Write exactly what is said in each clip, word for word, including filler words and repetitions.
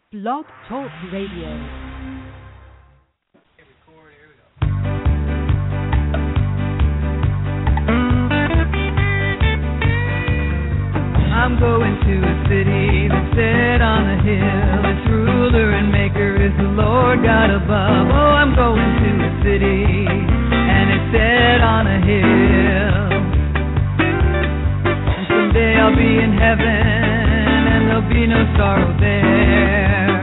Blog Talk Radio. I'm going to a city that's set on a hill. Its ruler and maker is the Lord God above. Oh, I'm going to a city, and it's set on a hill. And someday I'll be in heaven, and there'll be no sorrow there.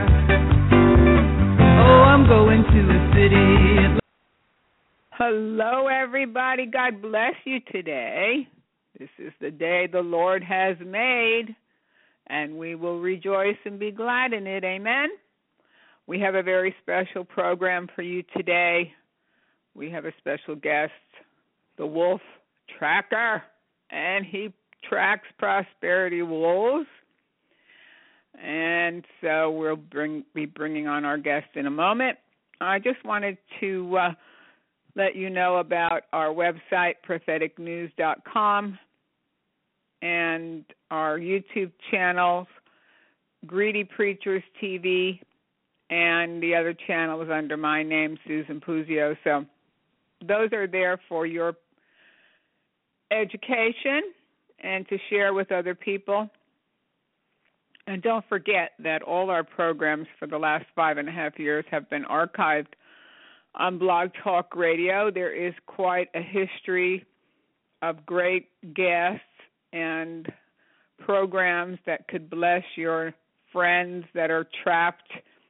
Oh, I'm going to a city. Hello, everybody. God bless you today. This is the day the Lord has made, and we will rejoice and be glad in it. Amen. We have a very special program for you today. We have a special guest, the Wolf Tracker, and he tracks prosperity wolves. And so we'll bring be bringing on our guest in a moment. I just wanted to uh, let you know about our website, prophetic news dot com, and our YouTube channels, Greedy Preachers T V, and the other channel is under my name, Susan Puzio. So those are there for your education and to share with other people. And don't forget that all our programs for the last five and a half years have been archived on Blog Talk Radio. There is quite a history of great guests and programs that could bless your friends that are trapped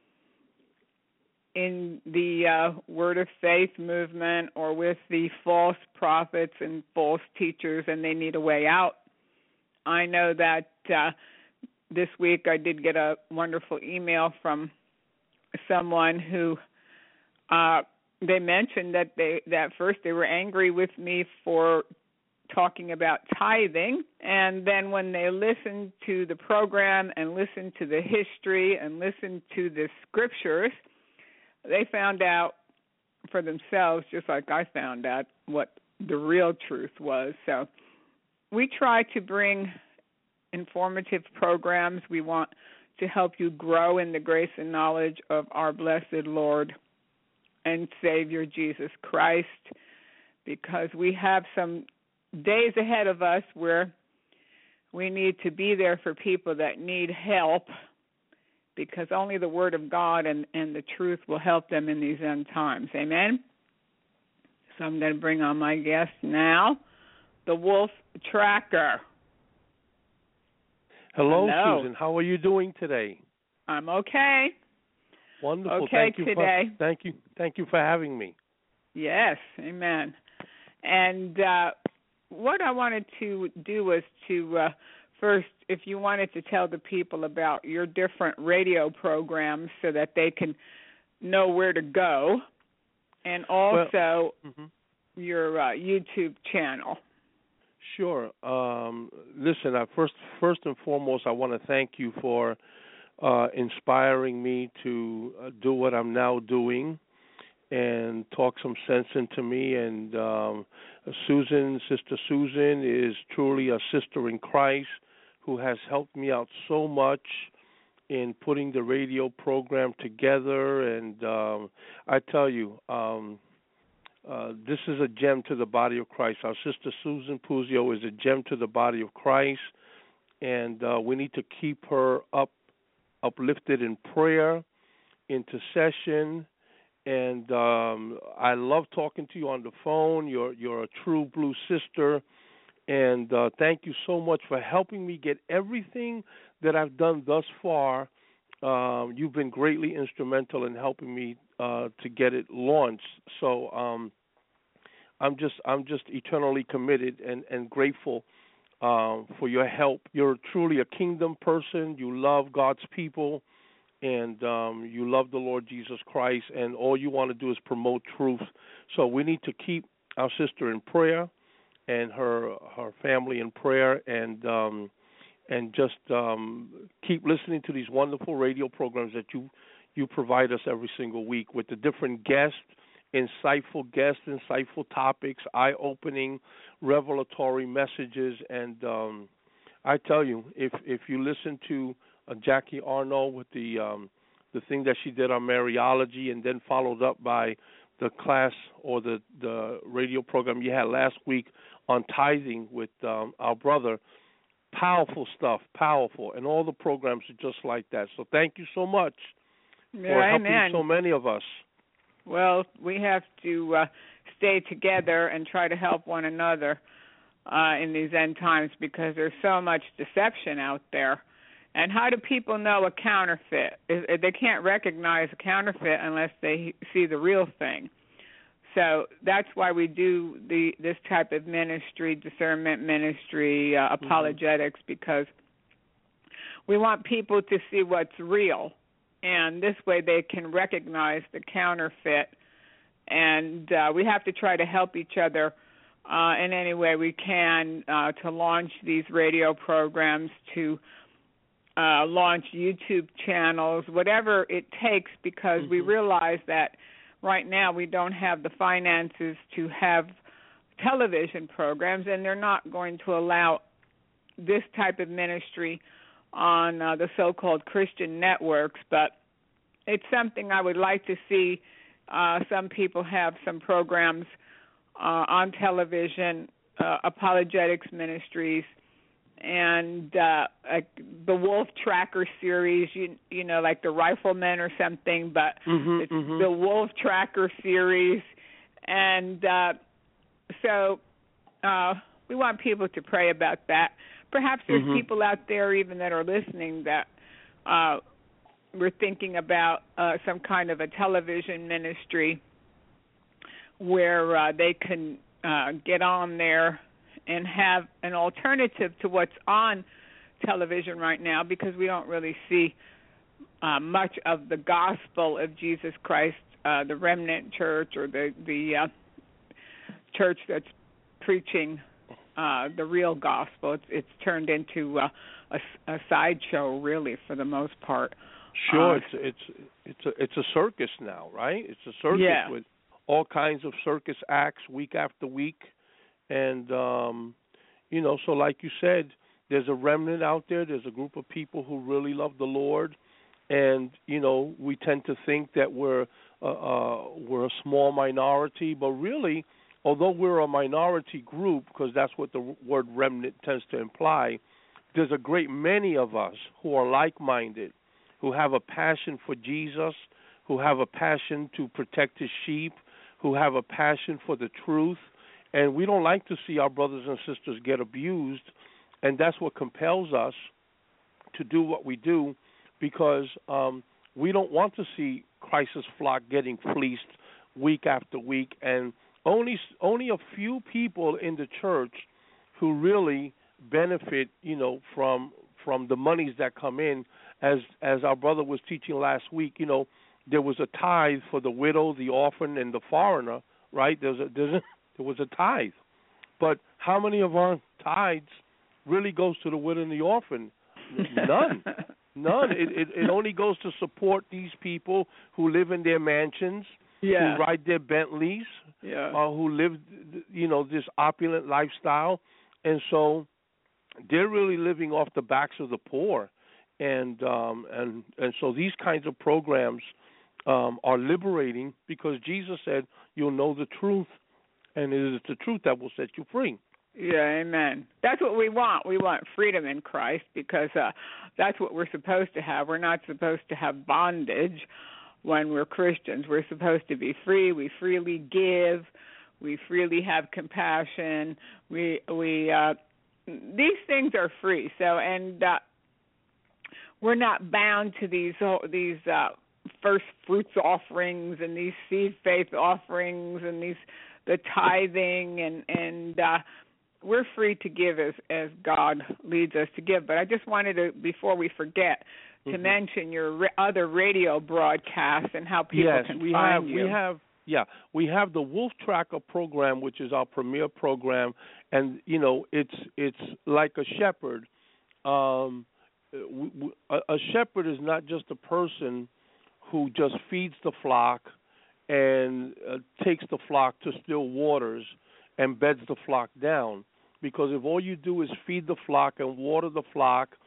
in the uh, Word of Faith movement or with the false prophets and false teachers, and they need a way out. I know that uh, this week I did get a wonderful email from someone who uh, they mentioned that they that first they were angry with me for talking about tithing, and then when they listened to the program and listened to the history and listened to the scriptures, they found out for themselves, just like I found out, what the real truth was. So we try to bring informative programs. We want to help you grow in the grace and knowledge of our blessed Lord and Savior Jesus Christ, because we have some days ahead of us where we need to be there for people that need help, because only the Word of God and, and the truth will help them in these end times. Amen? So I'm going to bring on my guest now, the Wolf Tracker. Hello, Hello, Susan. How are you doing today? I'm okay. Wonderful. Okay thank you today. For, thank you. Thank you for having me. Yes, amen. And uh, what I wanted to do was to uh, first, if you wanted to tell the people about your different radio programs so that they can know where to go, and also well, mm-hmm. your uh, YouTube channel. Sure. Um, listen, I first, first and foremost, I want to thank you for uh, inspiring me to uh, do what I'm now doing and talk some sense into me. And um, Susan, Sister Susan, is truly a sister in Christ who has helped me out so much in putting the radio program together. And um, I tell you, um, uh, this is a gem to the body of Christ. Our Sister Susan Puzio is a gem to the body of Christ, and uh, we need to keep her up, uplifted in prayer, intercession. And um, I love talking to you on the phone. You're you're a true blue sister, and uh, thank you so much for helping me get everything that I've done thus far. Um, you've been greatly instrumental in helping me uh, to get it launched. So um, I'm just I'm just eternally committed and and grateful um, for your help. You're truly a kingdom person. You love God's people, and um, you love the Lord Jesus Christ, and all you want to do is promote truth. So we need to keep our sister in prayer and her her family in prayer, and um, and just um, keep listening to these wonderful radio programs that you you provide us every single week with the different guests, insightful guests, insightful topics, eye-opening, revelatory messages. And um, I tell you, if if you listen to uh, Jackie Arnold with the um, the thing that she did on Mariology, and then followed up by the class or the, the radio program you had last week on tithing with um, our brother. Powerful stuff, powerful, and all the programs are just like that. So thank you so much Yeah, for helping amen. so many of us. Well, we have to uh, stay together and try to help one another uh, in these end times, because there's so much deception out there. And how do people know a counterfeit? If- They can't recognize a counterfeit unless they see the real thing. So that's why we do the this type of ministry, discernment ministry, uh, apologetics, mm-hmm. because we want people to see what's real, and this way they can recognize the counterfeit. And uh, we have to try to help each other uh, in any way we can uh, to launch these radio programs, to uh, launch YouTube channels, whatever it takes, because mm-hmm. we realize that right now we don't have the finances to have television programs, and they're not going to allow this type of ministry on uh, the so-called Christian networks. But it's something I would like to see. Uh, some people have some programs uh, on television, uh, apologetics ministries, and uh, like the Wolf Tracker series, you you know, like the Riflemen or something, but mm-hmm, it's mm-hmm. the Wolf Tracker series. And uh, so uh, we want people to pray about that. Perhaps there's mm-hmm. people out there even that are listening that uh, we're thinking about uh, some kind of a television ministry where uh, they can uh, get on there and have an alternative to what's on television right now, because we don't really see uh, much of the gospel of Jesus Christ, uh, the remnant church, or the, the uh, church that's preaching uh, the real gospel. It's, it's turned into uh, a, a sideshow, really, for the most part. Sure, uh, it's it's it's a it's a circus now, right? It's a circus yeah. with all kinds of circus acts week after week. And, um, you know, so like you said, there's a remnant out there. There's a group of people who really love the Lord. And, you know, we tend to think that we're, uh, uh, we're a small minority. But really, although we're a minority group, because that's what the word remnant tends to imply, there's a great many of us who are like-minded, who have a passion for Jesus, who have a passion to protect his sheep, who have a passion for the truth. And we don't like to see our brothers and sisters get abused, and that's what compels us to do what we do, because um, we don't want to see Christ's flock getting fleeced week after week. And only only a few people in the church who really benefit, you know, from from the monies that come in. As as our brother was teaching last week, you know, there was a tithe for the widow, the orphan, and the foreigner, right? There's a there's a There was a tithe. But how many of our tithes really goes to the widow and the orphan? None. None. It, it it only goes to support these people who live in their mansions, yeah. who ride their Bentleys, yeah. uh, who live, you know, this opulent lifestyle. And so they're really living off the backs of the poor. And um, and, and so these kinds of programs um, are liberating, because Jesus said, you'll know the truth, and it is the truth that will set you free. Yeah, amen. That's what we want. We want freedom in Christ, because uh, that's what we're supposed to have. We're not supposed to have bondage when we're Christians. We're supposed to be free. We freely give. We freely have compassion. We we uh, these things are free. So and uh, we're not bound to these these uh, first fruits offerings and these seed faith offerings and these the tithing and and uh, we're free to give as as God leads us to give. But I just wanted to, before we forget, to mm-hmm. mention your ra- other radio broadcasts and how people yes, can we find have, you. we have. Yeah, we have the Wolf Tracker program, which is our premier program, and you know it's it's like a shepherd. Um, we, we, a, a shepherd is not just a person who just feeds the flock and uh, takes the flock to still waters and beds the flock down. Because if all you do is feed the flock and water the flock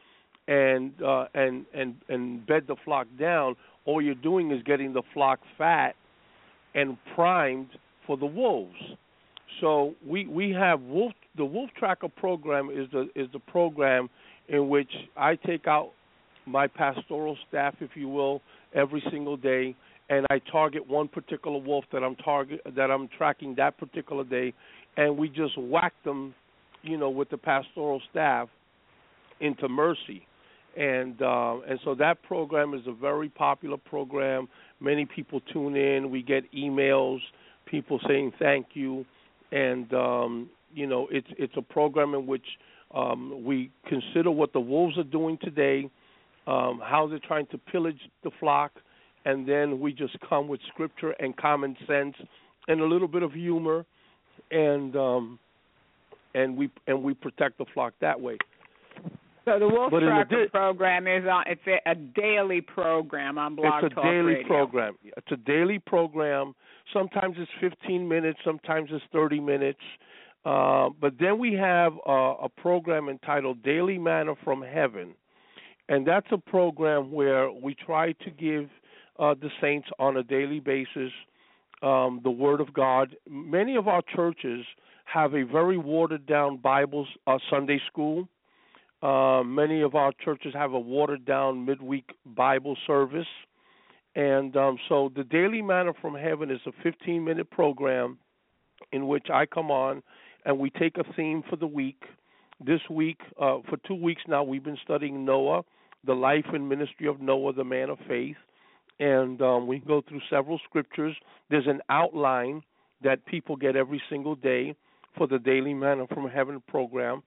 and uh, and and and bed the flock down. All you're doing is getting the flock fat and primed for the wolves. So we we have wolf. The Wolf Tracker program is the is the program in which I take out my pastoral staff, if you will, every single day, and I target one particular wolf that I'm target that I'm tracking that particular day, and we just whack them, you know, with the pastoral staff into mercy. And uh, and so that program is a very popular program. Many people tune in. We get emails, people saying thank you, and um, you know, it's it's a program in which um, we consider what the wolves are doing today, um, how they're trying to pillage the flock, and then we just come with scripture and common sense and a little bit of humor, and um, and we and we protect the flock that way. So the Wolf But in Tracker addi- program is on. It's a, a daily program on Blog It's a Talk daily Radio. program. It's a daily program. Sometimes it's fifteen minutes. Sometimes it's thirty minutes. Uh, but then we have uh, a program entitled Daily Manna from Heaven. And that's a program where we try to give uh, the saints on a daily basis um, the Word of God. Many of our churches have a very watered-down Bible uh, Sunday school. Uh, many of our churches have a watered-down midweek Bible service. And um, so the Daily Manna from Heaven is a fifteen-minute program in which I come on and we take a theme for the week. This week, uh, for two weeks now, we've been studying Noah, the life and ministry of Noah, the man of faith. And um, we go through several scriptures. There's an outline that people get every single day for the Daily Manna from Heaven program.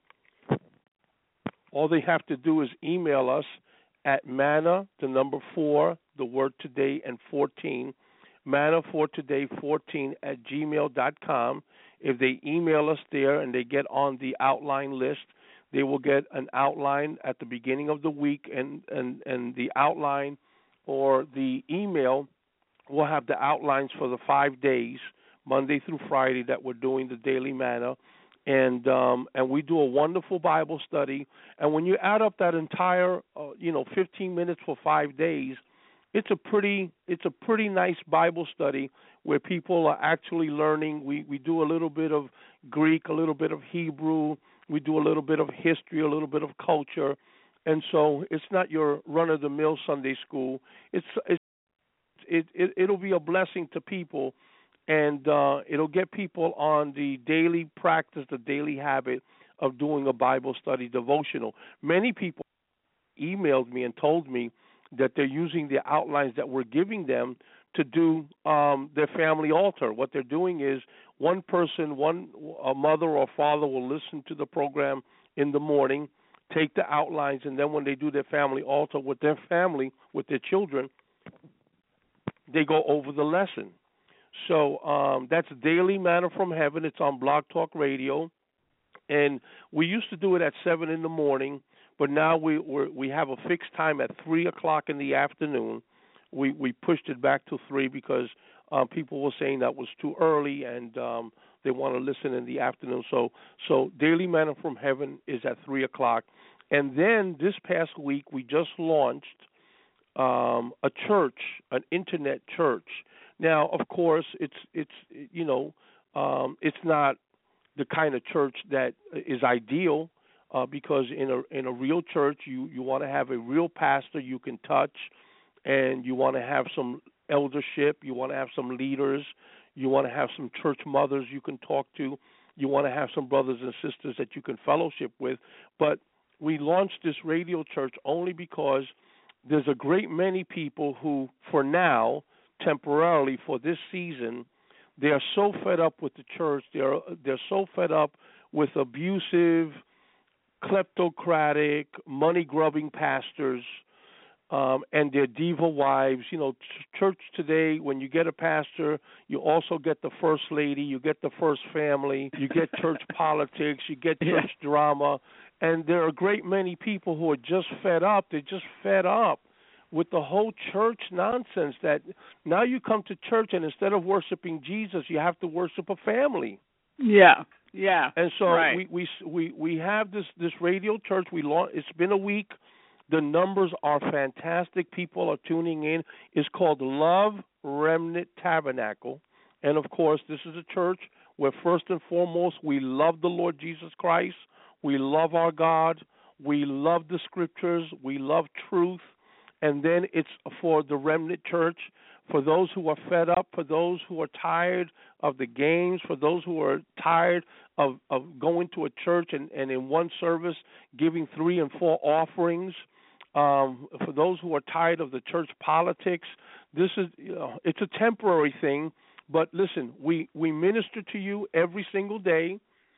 All they have to do is email us at manna, the number four, the word today, and fourteen, manna for today fourteen at gmail dot com. If they email us there and they get on the outline list, they will get an outline at the beginning of the week, and, and, and the outline or the email will have the outlines for the five days, Monday through Friday, that we're doing the Daily Manna. And um, and we do a wonderful Bible study. And when you add up that entire, uh, you know, fifteen minutes for five days, it's a pretty it's a pretty nice Bible study where people are actually learning. We we do a little bit of Greek, a little bit of Hebrew. We do a little bit of history, a little bit of culture. And so it's not your run-of-the-mill Sunday school. It's, it's it, it it'll be a blessing to people. And uh, it'll get people on the daily practice, the daily habit of doing a Bible study devotional. Many people emailed me and told me that they're using the outlines that we're giving them to do um, their family altar. What they're doing is one person, one a mother or father will listen to the program in the morning, take the outlines, and then when they do their family altar with their family, with their children, they go over the lesson. So um, that's Daily Manna from Heaven. It's on Blog Talk Radio, and we used to do it at seven in the morning, but now we we're, we have a fixed time at three o'clock in the afternoon. We we pushed it back to three because uh, people were saying that was too early, and um, they want to listen in the afternoon. So so Daily Manna from Heaven is at three o'clock, and then this past week we just launched um, a church, an internet church. Now, of course, it's it's you know um, it's not the kind of church that is ideal uh, because in a in a real church you, you want to have a real pastor you can touch, and you want to have some eldership, you want to have some leaders, you want to have some church mothers you can talk to, you want to have some brothers and sisters that you can fellowship with. But we launched this radio church only because there's a great many people who, for now, temporarily for this season, they are so fed up with the church. They're they're so fed up with abusive, kleptocratic, money-grubbing pastors um, and their diva wives. You know, ch- church today, when you get a pastor, you also get the first lady, you get the first family, you get church politics, you get church yeah. drama, and there are a great many people who are just fed up. They're just fed up with the whole church nonsense that now you come to church and instead of worshiping Jesus, you have to worship a family. Yeah, yeah. And so right. we, we we we have this this radio church. We launched, it's been a week. The numbers are fantastic. People are tuning in. It's called Love Remnant Tabernacle. And, of course, this is a church where, first and foremost, we love the Lord Jesus Christ. We love our God. We love the Scriptures. We love truth. And then it's for the remnant church, for those who are fed up, for those who are tired of the games, for those who are tired of, of going to a church and, and in one service giving three and four offerings, um, for those who are tired of the church politics. This is, you know, it's a temporary thing, but listen, we, we minister to you every single day.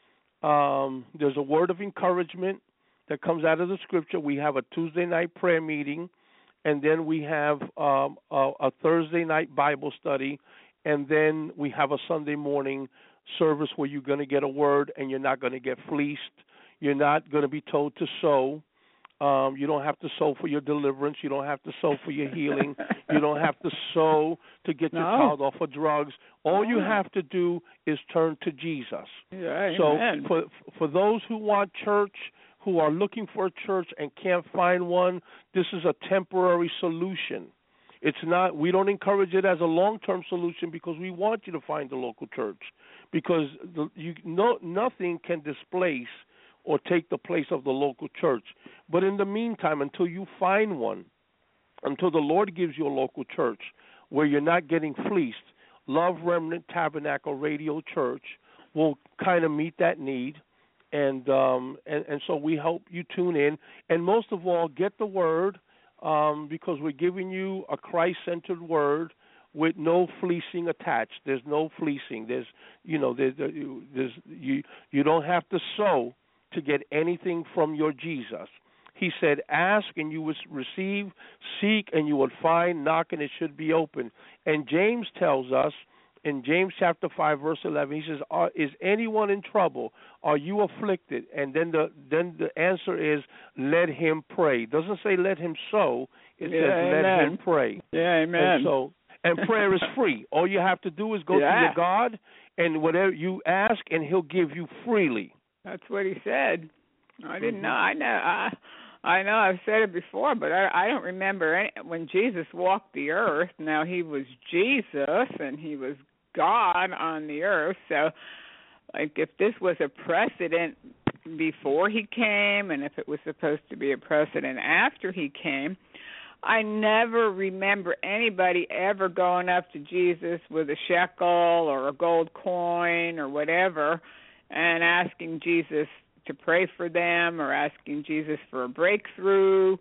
Um, there's a word of encouragement that comes out of the Scripture. We have a Tuesday night prayer meeting. And then we have um, a, a Thursday night Bible study, and then we have a Sunday morning service where you're going to get a word and you're not going to get fleeced. You're not going to be told to sow. Um, you don't have to sow for your deliverance. You don't have to sow for your healing. You don't have to sow to get your No. child off of drugs. All you have to do is turn to Jesus. Yeah, so amen. for for those who want church, who are looking for a church and can't find one, this is a temporary solution. It's not. We don't encourage it as a long-term solution because we want you to find a local church, because the, you no nothing can displace or take the place of the local church. But in the meantime, until you find one, until the Lord gives you a local church where you're not getting fleeced, Love Remnant Tabernacle Radio Church will kind of meet that need. And, um, and and so we hope you tune in. And most of all, get the word, um, because we're giving you a Christ-centered word with no fleecing attached. There's no fleecing. There's, you know, there's, there's you you don't have to sow to get anything from your Jesus. He said, ask and you will receive, seek and you will find, knock and it should be open. And James tells us, in James chapter five, verse eleven, he says, Are, is anyone in trouble? Are you afflicted? And then the then the answer is, let him pray. It doesn't say let him sow. It Yeah, says let amen. him pray. Yeah, amen. And so, and prayer is free. All you have to do is go Yeah. to your God, and whatever you ask, and he'll give you freely. That's what he said. I didn't Mhm. know. I know. I, I know. I've said it before, but I, I don't remember any, when Jesus walked the earth. Now he was Jesus, and he was God on the earth. So, like, if this was a precedent before he came, and if it was supposed to be a precedent after he came, I never remember anybody ever going up to Jesus with a shekel or a gold coin or whatever and asking Jesus to pray for them, or asking Jesus for a breakthrough,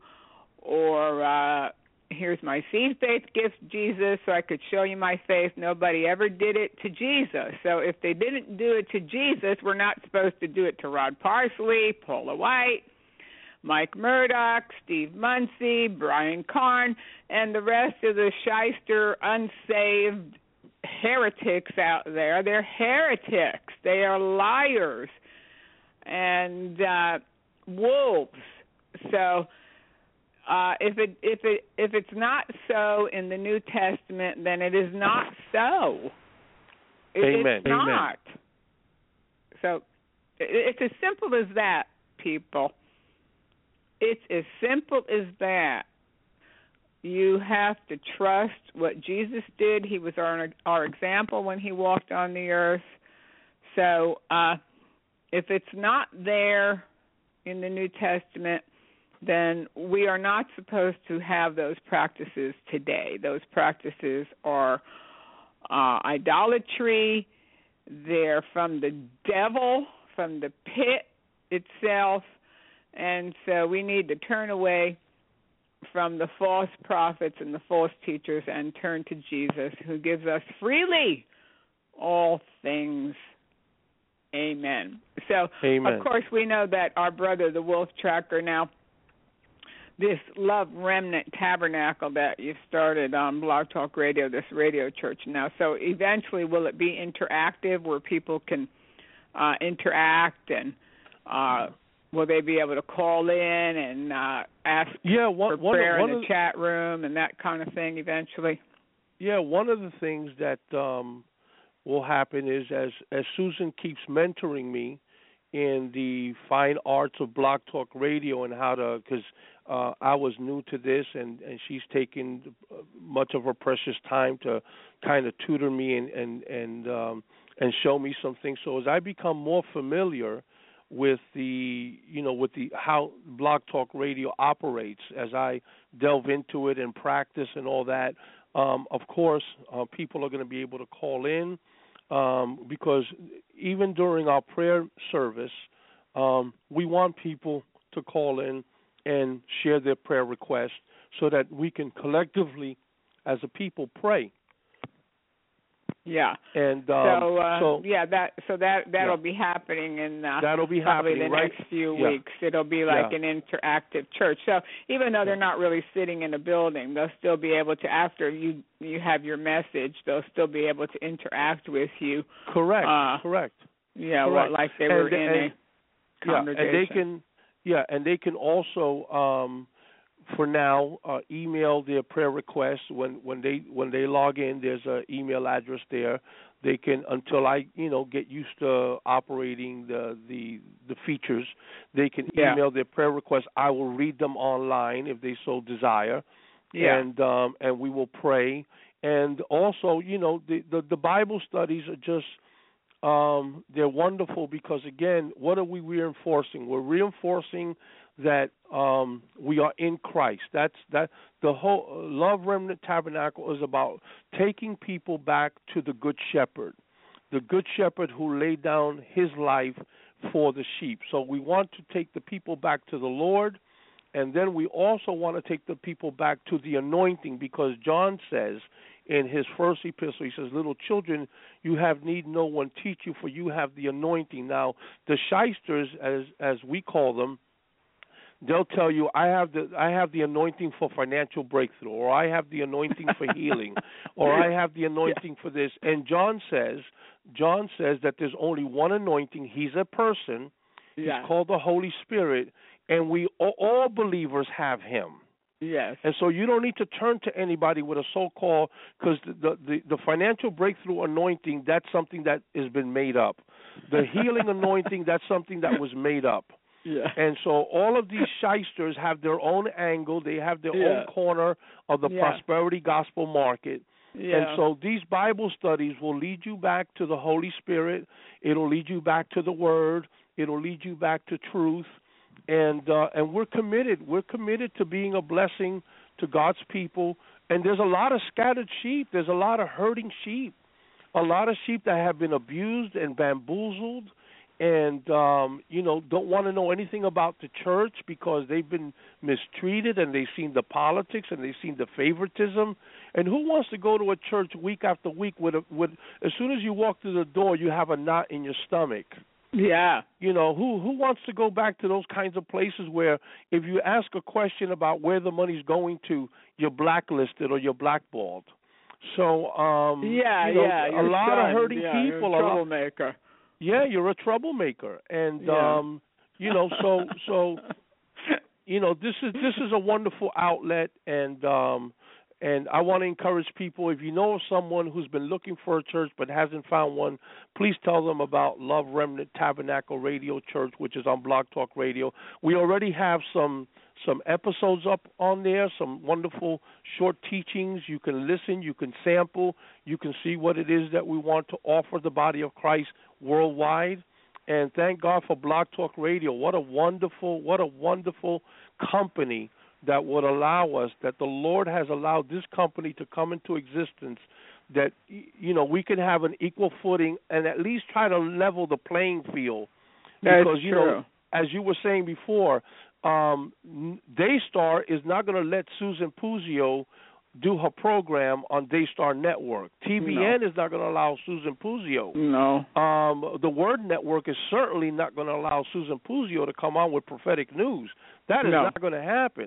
or uh, here's my seed faith gift, Jesus, so I could show you my faith. Nobody ever did it to Jesus. So if they didn't do it to Jesus, we're not supposed to do it to Rod Parsley, Paula White, Mike Murdoch, Steve Muncie, Brian Karn, and the rest of the shyster, unsaved heretics out there. They're heretics. They are liars and uh, wolves. So uh, if it if it if it's not so in the New Testament, then it is not so. It, Amen. It's not. So it, it's as simple as that, people. It's as simple as that. You have to trust what Jesus did. He was our our example when he walked on the earth. So uh, if it's not there in the New Testament, then we are not supposed to have those practices today. Those practices are uh, idolatry. They're from the devil, from the pit itself. And so we need to turn away from the false prophets and the false teachers and turn to Jesus, who gives us freely all things. Amen. So, Amen. of course, we know that our brother, the Wolf Tracker, now, this Love Remnant Tabernacle that you've started on Blog Talk Radio, this radio church now, so eventually will it be interactive where people can uh, interact and uh, will they be able to call in and uh, ask yeah, one, for one, prayer one in the of, chat room and that kind of thing eventually? Yeah, one of the things that um, will happen is as, as Susan keeps mentoring me in the fine arts of Blog Talk Radio and how to, because uh, I was new to this, and, and she's taken much of her precious time to kind of tutor me and and and, um, and show me some things. So as I become more familiar with the, you know, with the how Blog Talk Radio operates, as I delve into it and practice and all that, um, of course, uh, people are going to be able to call in. Um, because even during our prayer service, um, we want people to call in and share their prayer requests so that we can collectively, as a people, pray. Yeah. And um, so, uh, so yeah, that so that that'll yeah. be happening in uh, that'll be probably happening, the right? next few yeah. weeks. It'll be like yeah. an interactive church. So even though they're not really sitting in a building, they'll still be able to, after you you have your message, they'll still be able to interact with you. Correct. Uh, correct. Yeah, correct. Well, like they and, were in and, a congregation. Yeah, and they can. Yeah, and they can also. Um, For now, uh, email their prayer requests when, when they when they log in. There's an email address there. They can, until I you know get used to operating the the, the features. They can yeah. email their prayer requests. I will read them online if they so desire, yeah. and um, and we will pray. And also, you know, the the, the Bible studies are just um, they're wonderful because again, what are we reinforcing? We're reinforcing that um, we are in Christ. That's that. The whole Love Remnant Tabernacle is about taking people back to the Good Shepherd, the Good Shepherd who laid down his life for the sheep. So we want to take the people back to the Lord, and then we also want to take the people back to the anointing, because John says in his first epistle, he says, "Little children, you have need no one teach you, for you have the anointing." Now, the shysters, as as we call them, they'll tell you, I have the I have the anointing for financial breakthrough, or I have the anointing for healing, or I have the anointing for this. And John says, John says that there's only one anointing. He's a person. Yeah. He's called the Holy Spirit, and we all believers have him. Yes. And so you don't need to turn to anybody with a so-called, because the, the the financial breakthrough anointing, that's something that has been made up. The healing anointing, that's something that was made up. Yeah. And so all of these shysters have their own angle. They have their yeah. own corner of the yeah. prosperity gospel market. Yeah. And so these Bible studies will lead you back to the Holy Spirit. It'll lead you back to the Word. It'll lead you back to truth. And uh, and we're committed. We're committed to being a blessing to God's people. And there's a lot of scattered sheep. There's a lot of hurting sheep. A lot of sheep that have been abused and bamboozled, and um, you know, don't want to know anything about the church because they've been mistreated, and they've seen the politics, and they've seen the favoritism. And who wants to go to a church week after week with a, with as soon as you walk through the door, you have a knot in your stomach? Yeah. You know, who who wants to go back to those kinds of places where if you ask a question about where the money's going to, you're blacklisted or you're blackballed? So, um, yeah, you know, yeah, a lot done. of hurting yeah, people. You're a a lot, troublemaker. Yeah, you're a troublemaker, and yeah. um, you know, so so, you know, this is this is a wonderful outlet, and um, and I want to encourage people. If you know of someone who's been looking for a church but hasn't found one, please tell them about Love Remnant Tabernacle Radio Church, which is on Blog Talk Radio. We already have some some episodes up on there, some wonderful short teachings. You can listen, you can sample, you can see what it is that we want to offer the body of Christ worldwide. And thank God for Blog Talk Radio. What a wonderful, what a wonderful company that would allow us, that the Lord has allowed this company to come into existence, that, you know, we can have an equal footing and at least try to level the playing field. That's because, you true. know, as you were saying before, um, Daystar is not going to let Susan Puzio do her program on Daystar Network. T B N no. is not going to allow Susan Puzio. No. Um, the Word Network is certainly not going to allow Susan Puzio to come on with prophetic news. That is no. not going to happen.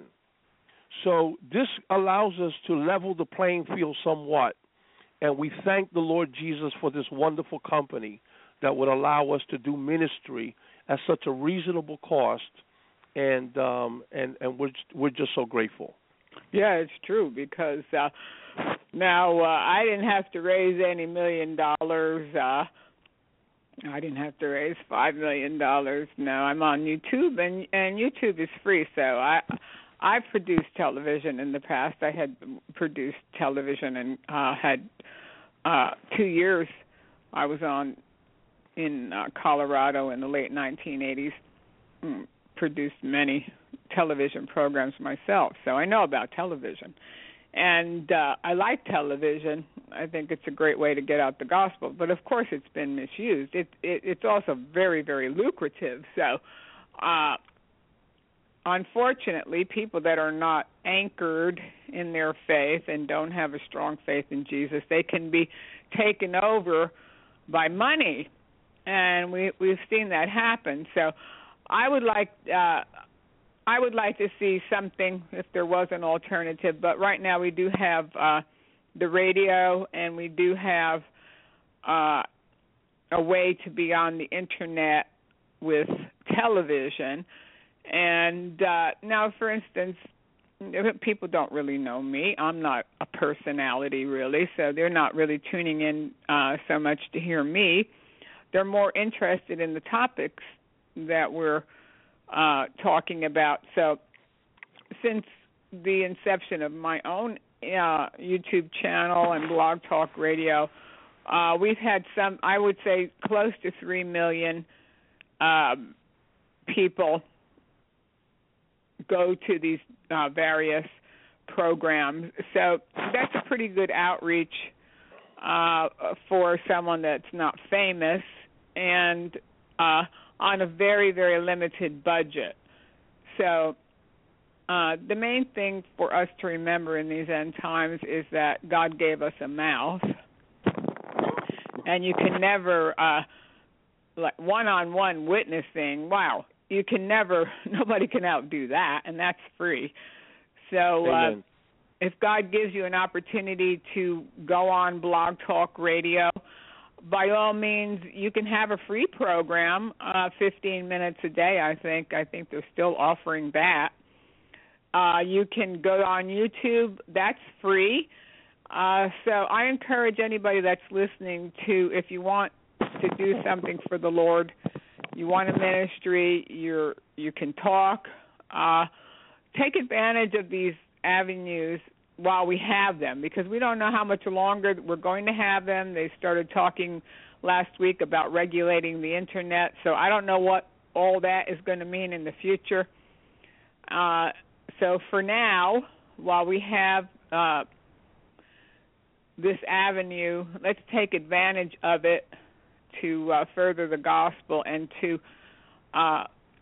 So this allows us to level the playing field somewhat, and we thank the Lord Jesus for this wonderful company that would allow us to do ministry at such a reasonable cost, and um, and and we're we're just so grateful. Yeah, it's true, because uh, now uh, I didn't have to raise any million dollars. Uh, I didn't have to raise five million dollars. No, I'm on YouTube, and and YouTube is free. So I I produced television in the past. I had produced television and uh, had uh, two years. I was on in uh, Colorado in the late nineteen eighties. Mm, produced many television programs myself, so I know about television. And uh, I like television. I think it's a great way to get out the gospel. But, of course, it's been misused. It, it, it's also very, very lucrative. So, uh, unfortunately, people that are not anchored in their faith and don't have a strong faith in Jesus, they can be taken over by money. And we, we've seen that happen. So I would like... Uh, I would like to see something if there was an alternative, but right now we do have uh, the radio, and we do have uh, a way to be on the internet with television. And uh, now, for instance, people don't really know me. I'm not a personality, really, so they're not really tuning in uh, so much to hear me. They're more interested in the topics that we're Uh, talking about. So since the inception of my own uh, YouTube channel and Blog Talk Radio, uh, we've had some, I would say, close to three million uh, people go to these uh, various programs. So that's a pretty good outreach uh, for someone that's not famous, and uh on a very, very limited budget. So uh, the main thing for us to remember in these end times is that God gave us a mouth, and you can never, uh, like one-on-one witnessing, wow, you can never, nobody can outdo that, and that's free. So uh, if God gives you an opportunity to go on Blog Talk Radio, by all means, you can have a free program, uh, fifteen minutes a day, I think. I think they're still offering that. Uh, you can go on YouTube. That's free. Uh, so I encourage anybody that's listening to, if you want to do something for the Lord, you want a ministry, you're, you can talk, uh, take advantage of these avenues while we have them, because we don't know how much longer we're going to have them. They started talking last week about regulating the internet, so I don't know what all that is going to mean in the future. Uh, so for now, while we have uh, this avenue, let's take advantage of it to uh, further the gospel and to uh,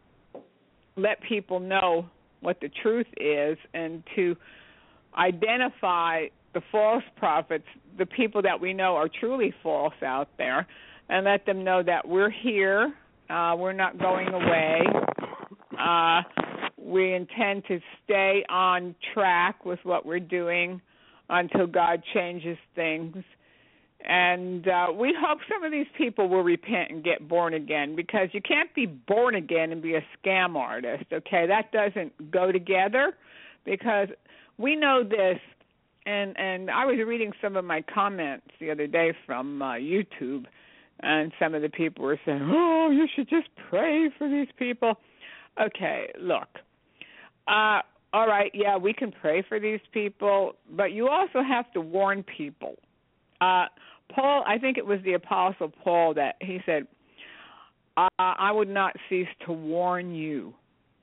let people know what the truth is, and to identify the false prophets, the people that we know are truly false out there, and let them know that we're here, uh, we're not going away. Uh, we intend to stay on track with what we're doing until God changes things. And uh, we hope some of these people will repent and get born again, because you can't be born again and be a scam artist, okay? That doesn't go together, because we know this, and, and I was reading some of my comments the other day from uh, YouTube, and some of the people were saying, oh, you should just pray for these people. Okay, look, uh, all right, yeah, we can pray for these people, but you also have to warn people. Uh, Paul, I think it was the Apostle Paul that he said, uh, I would not cease to warn you.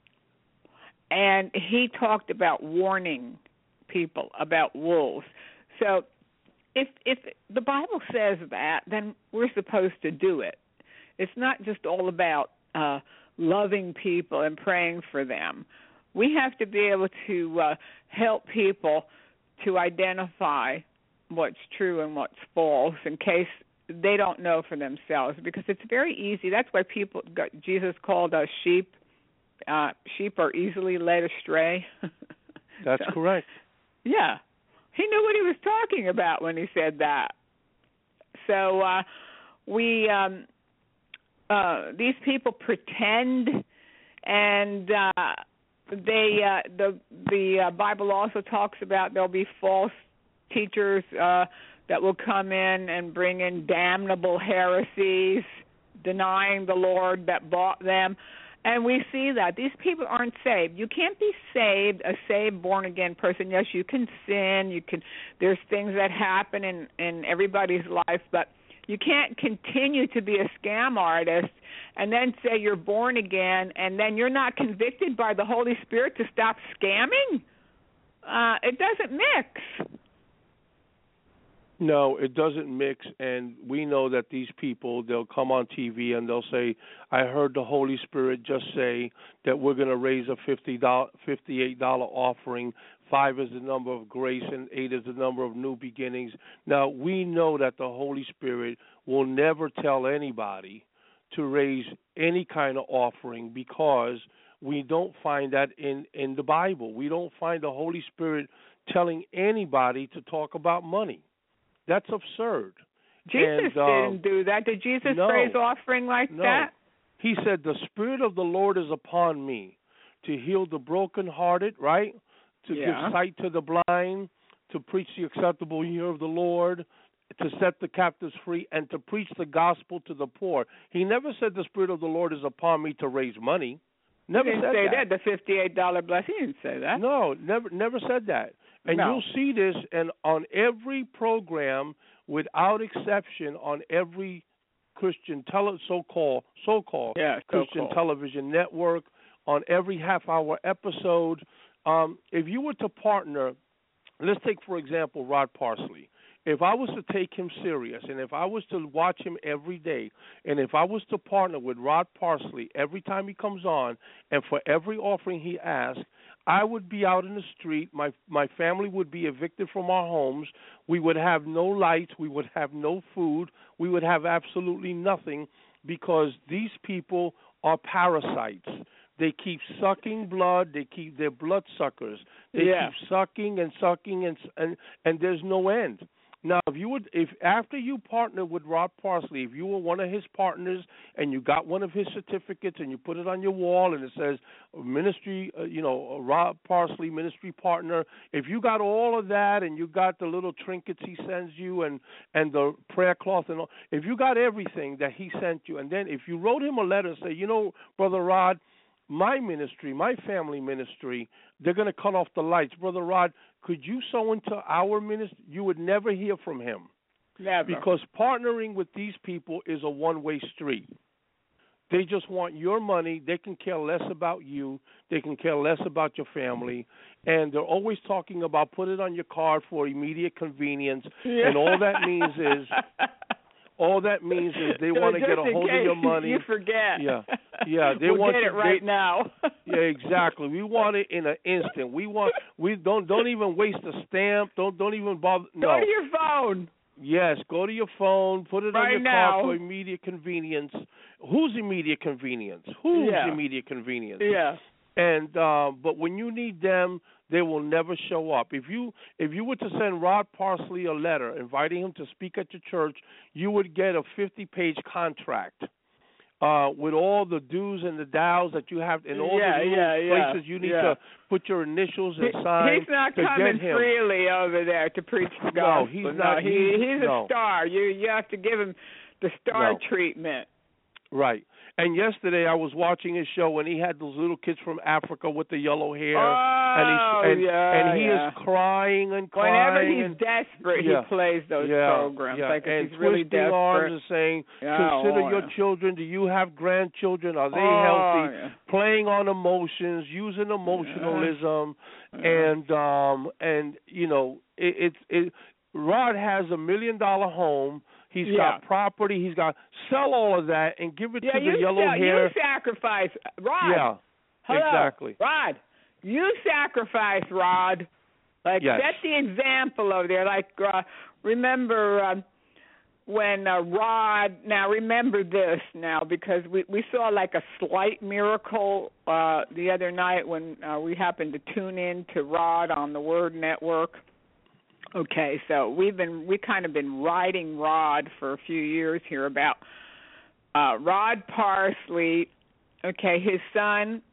And he talked about warning people about wolves. So if if the Bible says that, then we're supposed to do it. It's not just all about uh, loving people and praying for them. We have to be able to uh, help people to identify what's true and what's false in case they don't know for themselves, because it's very easy. That's why people, Jesus called us sheep. Uh, sheep are easily led astray. That's so, correct. Yeah. He knew what he was talking about when he said that. So uh, we, um, uh, these people pretend, and uh, they, uh, the the uh, Bible also talks about there'll be false teachers uh, that will come in and bring in damnable heresies. denying the Lord that bought them. And we see that these people aren't saved. You can't be saved, a saved, born-again person. Yes, you can sin. You can. There's things that happen in, in everybody's life, but you can't continue to be a scam artist and then say you're born again and then you're not convicted by the Holy Spirit to stop scamming. Uh, it doesn't mix. No, it doesn't mix, and we know that these people, they'll come on T V and they'll say, I heard the Holy Spirit just say that we're going to raise a fifty dollars, fifty-eight dollars offering. Five is the number of grace, and eight is the number of new beginnings. Now, we know that the Holy Spirit will never tell anybody to raise any kind of offering because we don't find that in, in the Bible. We don't find the Holy Spirit telling anybody to talk about money. That's absurd. Jesus and, um, didn't do that. Did Jesus no, raise offering like no. that? He said, the Spirit of the Lord is upon me to heal the brokenhearted, right? To yeah. give sight to the blind, to preach the acceptable year of the Lord, to set the captives free, and to preach the gospel to the poor. He never said the Spirit of the Lord is upon me to raise money. Never he didn't said say that. that. The fifty-eight dollars blessing, he didn't say that. No, never never said that. And no. you'll see this and on every program, without exception, on every Christian tele, so-called so-called yeah, Christian so-called. television network, on every half-hour episode. Um, if you were to partner, let's take, for example, Rod Parsley. If I was to take him serious and if I was to watch him every day and if I was to partner with Rod Parsley every time he comes on and for every offering he asks, I would be out in the street. My my family would be evicted from our homes. We would have no lights. We would have no food. We would have absolutely nothing because these people are parasites. They keep sucking blood. They keep they're blood suckers. They yeah. keep sucking and sucking and and and there's no end. Now, if you would, if after you partner with Rod Parsley, if you were one of his partners and you got one of his certificates and you put it on your wall and it says ministry, uh, you know, Rod Parsley ministry partner, if you got all of that and you got the little trinkets he sends you and and the prayer cloth and all, if you got everything that he sent you, and then if you wrote him a letter and say, you know, Brother Rod, my ministry, my family ministry, they're going to cut off the lights. Brother Rod, could you sow into our ministry? You would never hear from him. Never. Because partnering with these people is a one-way street. They just want your money. They can care less about you. They can care less about your family. And they're always talking about put it on your card for immediate convenience. Yeah. And all that means is... All that means is they want to get a hold of your money. You forget. Yeah, yeah. They we'll want get it to, right they, now. Yeah, exactly. We want it in an instant. We want. We don't. Don't even waste a stamp. Don't. Don't even bother. No. Go to your phone. Yes, go to your phone. Put it right on your now. card for immediate convenience. Whose immediate convenience? Whose yeah. immediate convenience? Yeah. And uh, but when you need them, they will never show up. If you if you were to send Rod Parsley a letter inviting him to speak at your church, you would get a fifty-page contract uh, with all the do's and the dows that you have in all yeah, the little yeah, places yeah, you need yeah. to put your initials and he, sign. He's not to coming get him. freely over there to preach the No, gospel. he's no, not. He, he's, he's a no. star. You you have to give him the star No. treatment. Right. And yesterday I was watching his show and he had those little kids from Africa with the yellow hair. Oh, and he's, and, yeah, and he yeah. is crying and crying. Whenever he's and, desperate, yeah, he plays those yeah, programs. Yeah. Like and if he's really twisting desperate. arms and saying, yeah, consider oh, your yeah. children. Do you have grandchildren? Are they oh, healthy? Yeah. Playing on emotions, using emotionalism. Yeah. And, um, and you know, it, it, it, Rod has a million-dollar home. He's yeah. got property. He's got sell all of that and give it yeah, to the you yellow sell, hair. You sacrifice, Rod. Yeah, Hello, exactly. Rod, you sacrifice, Rod. Like yes. set the example over there. Like uh, remember um, when uh, Rod. Now remember this now because we we saw like a slight miracle uh, the other night when uh, we happened to tune in to Rod on the Word Network. Okay, so we've been we kind of been riding Rod for a few years here about uh, Rod Parsley. Okay, his son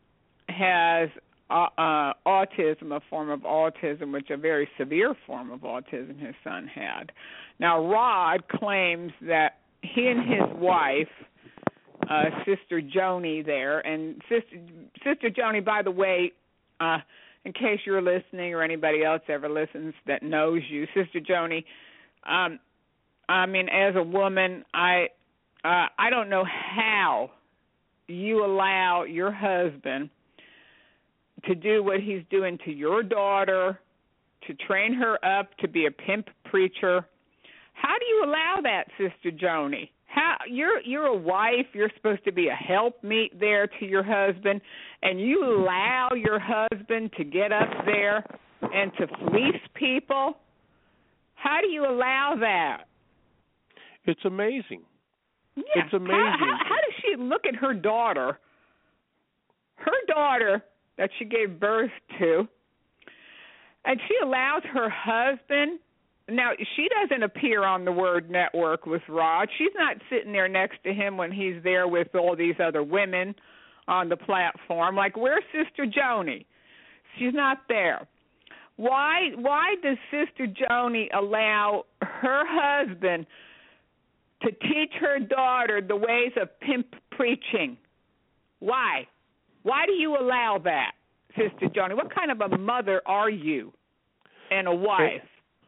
has uh, uh, autism, a form of autism, which a very severe form of autism his son had. Now, Rod claims that he and his wife uh, Sister Joni there. And Sister, Sister Joni, by the way, uh, in case you're listening or anybody else ever listens that knows you, Sister Joni, um, I mean, as a woman, I uh, I don't know how you allow your husband to do what he's doing to your daughter, to train her up to be a pimp preacher. How do you allow that, Sister Joni? How you're you're a wife, you're supposed to be a helpmeet there to your husband, and you allow your husband to get up there and to fleece people? How do you allow that? It's amazing. Yeah. It's amazing. How, how, how does she look at her daughter? Her daughter that she gave birth to, and she allows her husband. Now, she doesn't appear on the Word Network with Rod. She's not sitting there next to him when he's there with all these other women on the platform. Like, where's Sister Joni? She's not there. Why why does Sister Joni allow her husband to teach her daughter the ways of pimp preaching? Why? Why do you allow that, Sister Joni? What kind of a mother are you and a wife?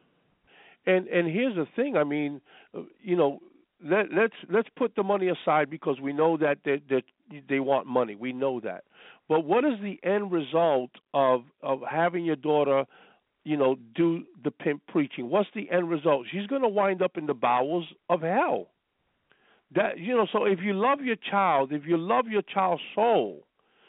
And and here's the thing. I mean, you know, let, let's let's put the money aside because we know that they, that they want money. We know that. But what is the end result of of having your daughter, you know, do the pimp preaching? What's the end result? She's going to wind up in the bowels of hell. That you know. So if you love your child, if you love your child's soul.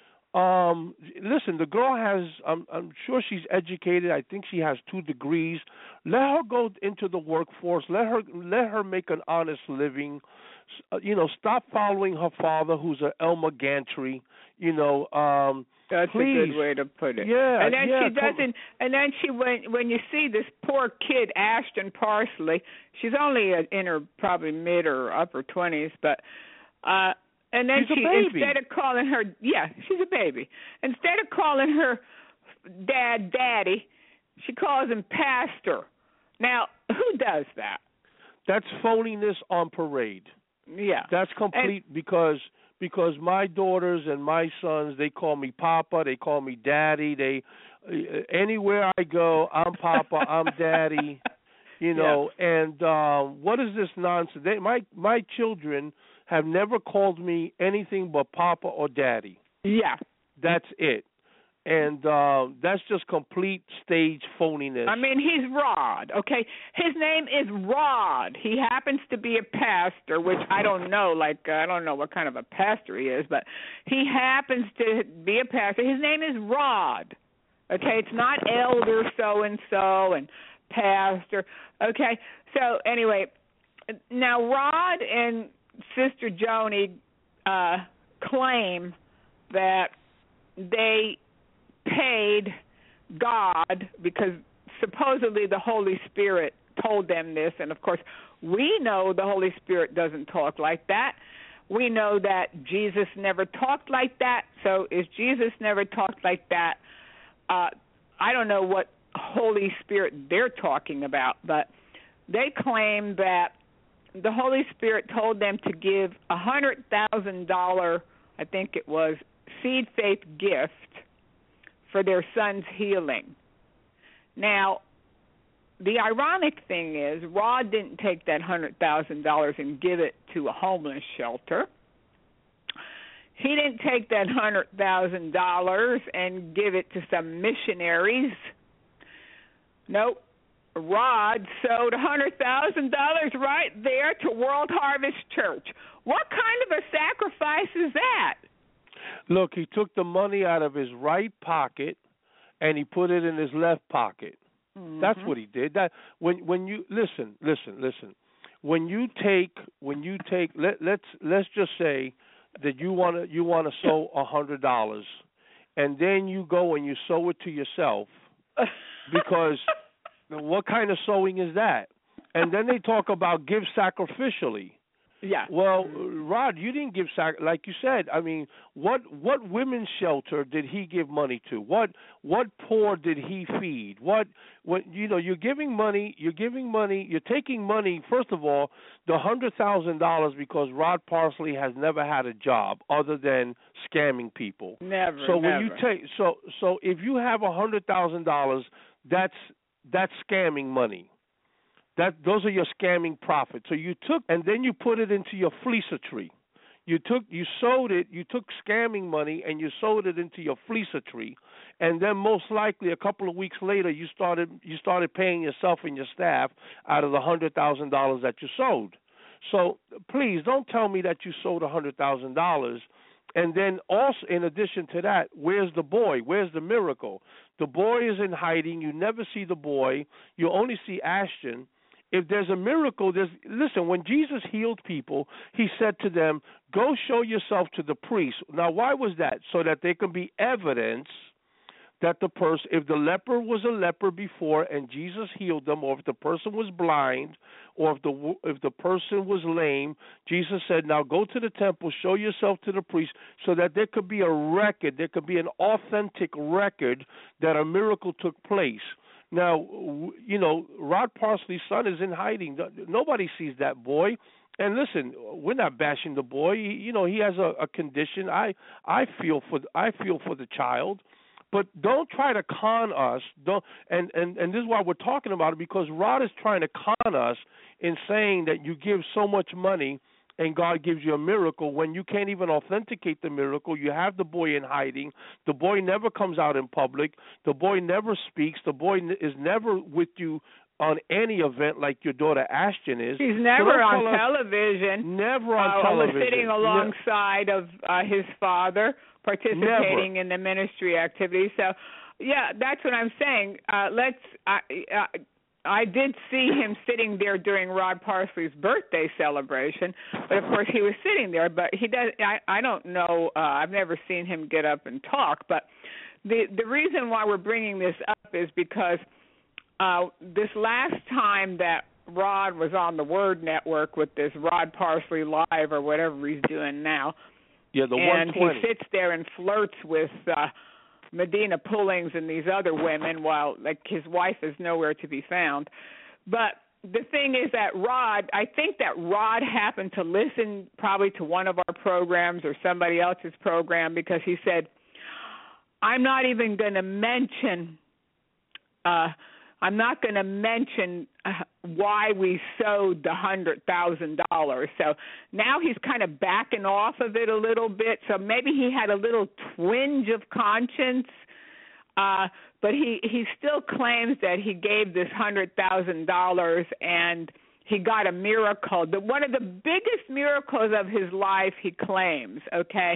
Um, listen, the girl has, I'm, I'm sure she's educated. I think she has two degrees. Let her go into the workforce. Let her, let her make an honest living. Uh, you know, stop following her father, who's a Elmer Gantry. You know, um, that's please. a good way to put it. Yeah, and then yeah, she doesn't. And then she, when when you see this poor kid, Ashton Parsley, she's only in her probably mid or upper twenties, but. uh And then she's she, instead of calling her, yeah, she's a baby. Instead of calling her dad, daddy, she calls him pastor. Now, who does that? That's phoniness on parade. Yeah. That's complete and, because because my daughters and my sons, they call me Papa, they call me Daddy. They uh, anywhere I go, I'm Papa, I'm Daddy. You know, yeah. and um, what is this nonsense? They, my my children have never called me anything but Papa or Daddy. Yeah. That's it. And uh, that's just complete stage phoniness. I mean, he's Rod, okay? His name is Rod. He happens to be a pastor, which I don't know, like, uh, I don't know what kind of a pastor he is, but he happens to be a pastor. His name is Rod, okay? It's not elder so-and-so and pastor, okay? So, anyway, now Rod and Sister Joni uh, claim that they paid God because supposedly the Holy Spirit told them this, and of course we know the Holy Spirit doesn't talk like that. We know that Jesus never talked like that, so if Jesus never talked like that, uh, I don't know what Holy Spirit they're talking about, but they claim that the Holy Spirit told them to give a one hundred thousand dollars, I think it was, seed faith gift for their son's healing. Now, the ironic thing is, Rod didn't take that one hundred thousand dollars and give it to a homeless shelter. He didn't take that one hundred thousand dollars and give it to some missionaries. Nope. Rod sowed one hundred thousand dollars right there to World Harvest Church. What kind of a sacrifice is that? Look, he took the money out of his right pocket and he put it in his left pocket. Mm-hmm. That's what he did. That when when you listen, listen, listen. When you take when you take let let's let's just say that you want to you want to sow a hundred dollars, and then you go and you sow it to yourself because what kind of sowing is that? And then they talk about give sacrificially. Yeah. Well, Rod, you didn't give sac like you said. I mean, what what women's shelter did he give money to? What what poor did he feed? What what you know? You're giving money. You're giving money. You're taking money. First of all, the hundred thousand dollars because Rod Parsley has never had a job other than scamming people. Never. So when never. you take so so if you have a hundred thousand dollars, that's that's scamming money. That those are your scamming profits. So you took and then you put it into your fleecer tree. You took you sold it. You took scamming money and you sold it into your fleecer tree, and then most likely a couple of weeks later you started you started paying yourself and your staff out of the hundred thousand dollars that you sold. So please don't tell me that you sold a hundred thousand dollars. And then also, in addition to that, where's the boy? Where's the miracle? The boy is in hiding. You never see the boy. You only see Ashton. If there's a miracle, there's listen, when Jesus healed people, he said to them, go show yourself to the priest. Now, why was that? So that there can be evidence that the person, if the leper was a leper before and Jesus healed them, or if the person was blind, or if the if the person was lame, Jesus said, now go to the temple, show yourself to the priest, so that there could be a record, there could be an authentic record that a miracle took place. Now, you know, Rod Parsley's son is in hiding. Nobody sees that boy. And listen, we're not bashing the boy. He, you know, he has a, a condition. I I feel for I feel for the child. But don't try to con us. Don't and, and, and this is why we're talking about it, because Rod is trying to con us in saying that you give so much money and God gives you a miracle when you can't even authenticate the miracle. You have the boy in hiding. The boy never comes out in public. The boy never speaks. The boy is never with you on any event like your daughter Ashton is. He's never so on us, television. Never on uh, television. Sitting alongside ne- of uh, his father, participating never. in the ministry activities. So, yeah, that's what I'm saying. Uh, let's. Uh, uh, I did see him sitting there during Rod Parsley's birthday celebration, but of course he was sitting there. But he does. I, I don't know. Uh, I've never seen him get up and talk. But the the reason why we're bringing this up is because uh, this last time that Rod was on the Word Network with this Rod Parsley Live or whatever he's doing now, yeah, the and one twenty. he sits there and flirts with Uh, Medina Pullings and these other women, while like his wife is nowhere to be found. But the thing is that Rod, I think that Rod happened to listen probably to one of our programs or somebody else's program, because he said, I'm not even going to mention, uh, I'm not going to mention uh, why we sold the one hundred thousand dollars. So now he's kind of backing off of it a little bit. So maybe he had a little twinge of conscience, uh, but he, he still claims that he gave this one hundred thousand dollars and he got a miracle. The, one of the biggest miracles of his life, he claims, okay?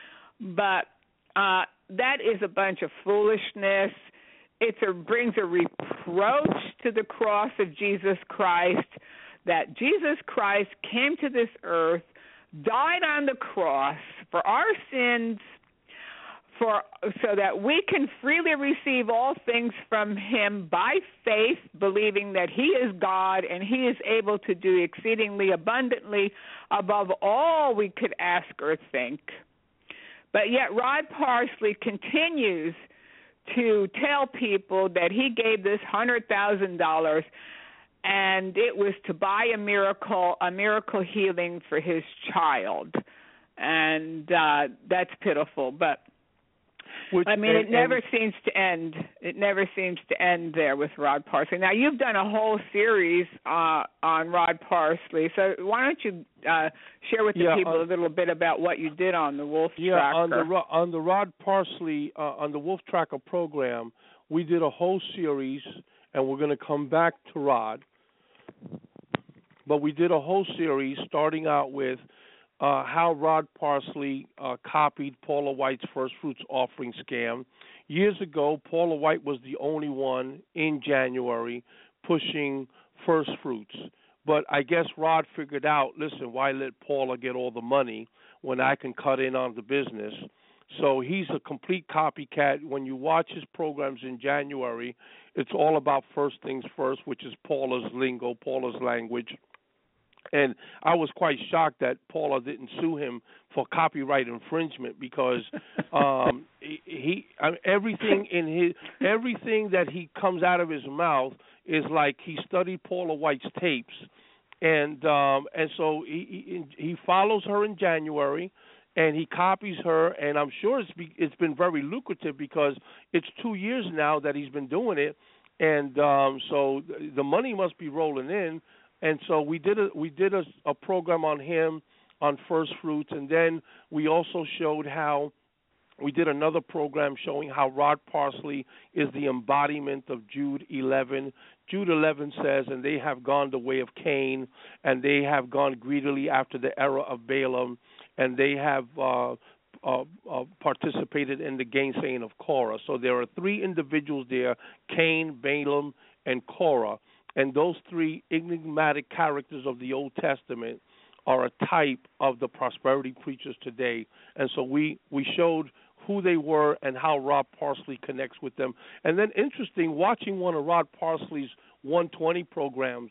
But uh, that is a bunch of foolishness. It brings a reproach to the cross of Jesus Christ, that Jesus Christ came to this earth, died on the cross for our sins, for so that we can freely receive all things from him by faith, believing that he is God and he is able to do exceedingly abundantly above all we could ask or think. But yet Rod Parsley continues to tell people that he gave this one hundred thousand dollars and it was to buy a miracle, a miracle healing for his child. And uh, that's pitiful. But, Which, I mean, and, it never and, seems to end. It never seems to end there with Rod Parsley. Now, you've done a whole series uh, on Rod Parsley, so why don't you uh, share with the yeah, people uh, a little bit about what you did on the Wolf yeah, Tracker? on the on the Rod Parsley uh, on the Wolf Tracker program, we did a whole series, and we're going to come back to Rod. But we did a whole series starting out with Uh, how Rod Parsley uh, copied Paula White's First Fruits offering scam. Years ago, Paula White was the only one in January pushing First Fruits. But I guess Rod figured out, listen, why let Paula get all the money when I can cut in on the business? So he's a complete copycat. When you watch his programs in January, it's all about first things first, which is Paula's lingo, Paula's language. And I was quite shocked that Paula didn't sue him for copyright infringement because um, he, he I mean, everything in his everything that he comes out of his mouth is like he studied Paula White's tapes, and um, and so he, he he follows her in January, and he copies her, and I'm sure it's be, it's been very lucrative because it's two years now that he's been doing it, and um, so the money must be rolling in. And so we did a we did a, a program on him on First Fruits, and then we also showed how we did another program showing how Rod Parsley is the embodiment of Jude eleven. Jude eleven says, "And they have gone the way of Cain, and they have gone greedily after the error of Balaam, and they have uh, uh, uh, participated in the gainsaying of Korah." So there are three individuals there: Cain, Balaam, and Korah. And those three enigmatic characters of the Old Testament are a type of the prosperity preachers today. And so we, we showed who they were and how Rod Parsley connects with them. And then interesting, watching one of Rod Parsley's one twenty programs,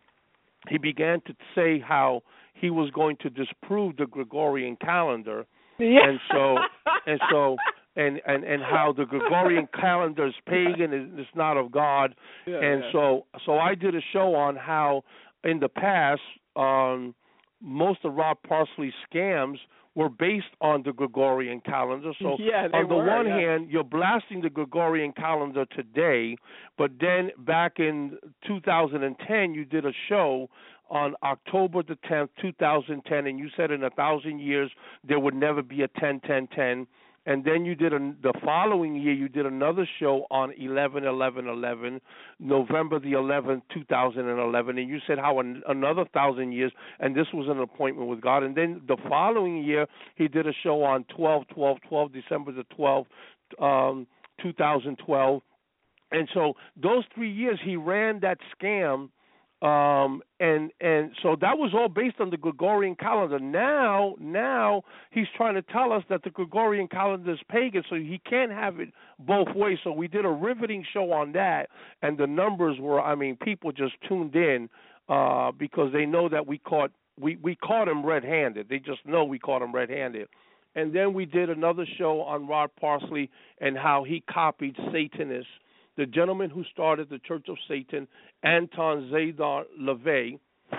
he began to say how he was going to disprove the Gregorian calendar. Yeah. And so and so and, and, and how the Gregorian calendar is pagan and it's not of God. Yeah, and yeah. so so I did a show on how in the past um, most of Rod Parsley's scams were based on the Gregorian calendar. So yeah, they on the were, one yeah. hand, you're blasting the Gregorian calendar today, but then back in two thousand ten, you did a show on October the tenth, two thousand ten, and you said in a thousand years there would never be a ten ten ten. And then you did a, the following year, you did another show on eleven eleven eleven, November the eleventh, two thousand eleven, and you said how an, another thousand years, and this was an appointment with God. And then the following year, he did a show on twelve twelve twelve, December the twelfth, um, two thousand twelve. And so those three years, he ran that scam. Um, and and so that was all based on the Gregorian calendar. Now, now he's trying to tell us that the Gregorian calendar is pagan, so he can't have it both ways. So we did a riveting show on that, and the numbers were, I mean, people just tuned in uh, because they know that we caught we, we caught him red-handed. They just know we caught him red-handed. And then we did another show on Rod Parsley and how he copied Satanists. The gentleman who started the Church of Satan, Anton Zadar LaVey,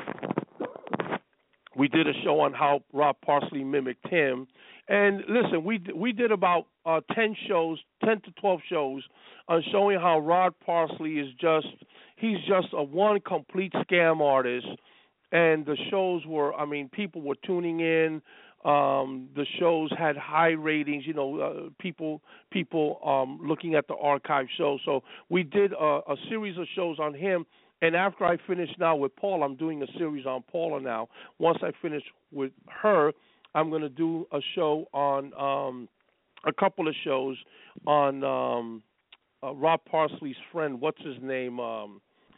we did a show on how Rod Parsley mimicked him. And listen, we we did about uh, ten shows, ten to twelve shows, on showing how Rod Parsley is just, he's just a one complete scam artist. And the shows were, I mean, people were tuning in. Um, the shows had high ratings, you know, uh, people people um, looking at the archive shows. So we did a, a series of shows on him. And after I finish now with Paula, I'm doing a series on Paula now. Once I finish with her, I'm going to do a show on um, a couple of shows on um, uh, Rod Parsley's friend. What's his name? Um,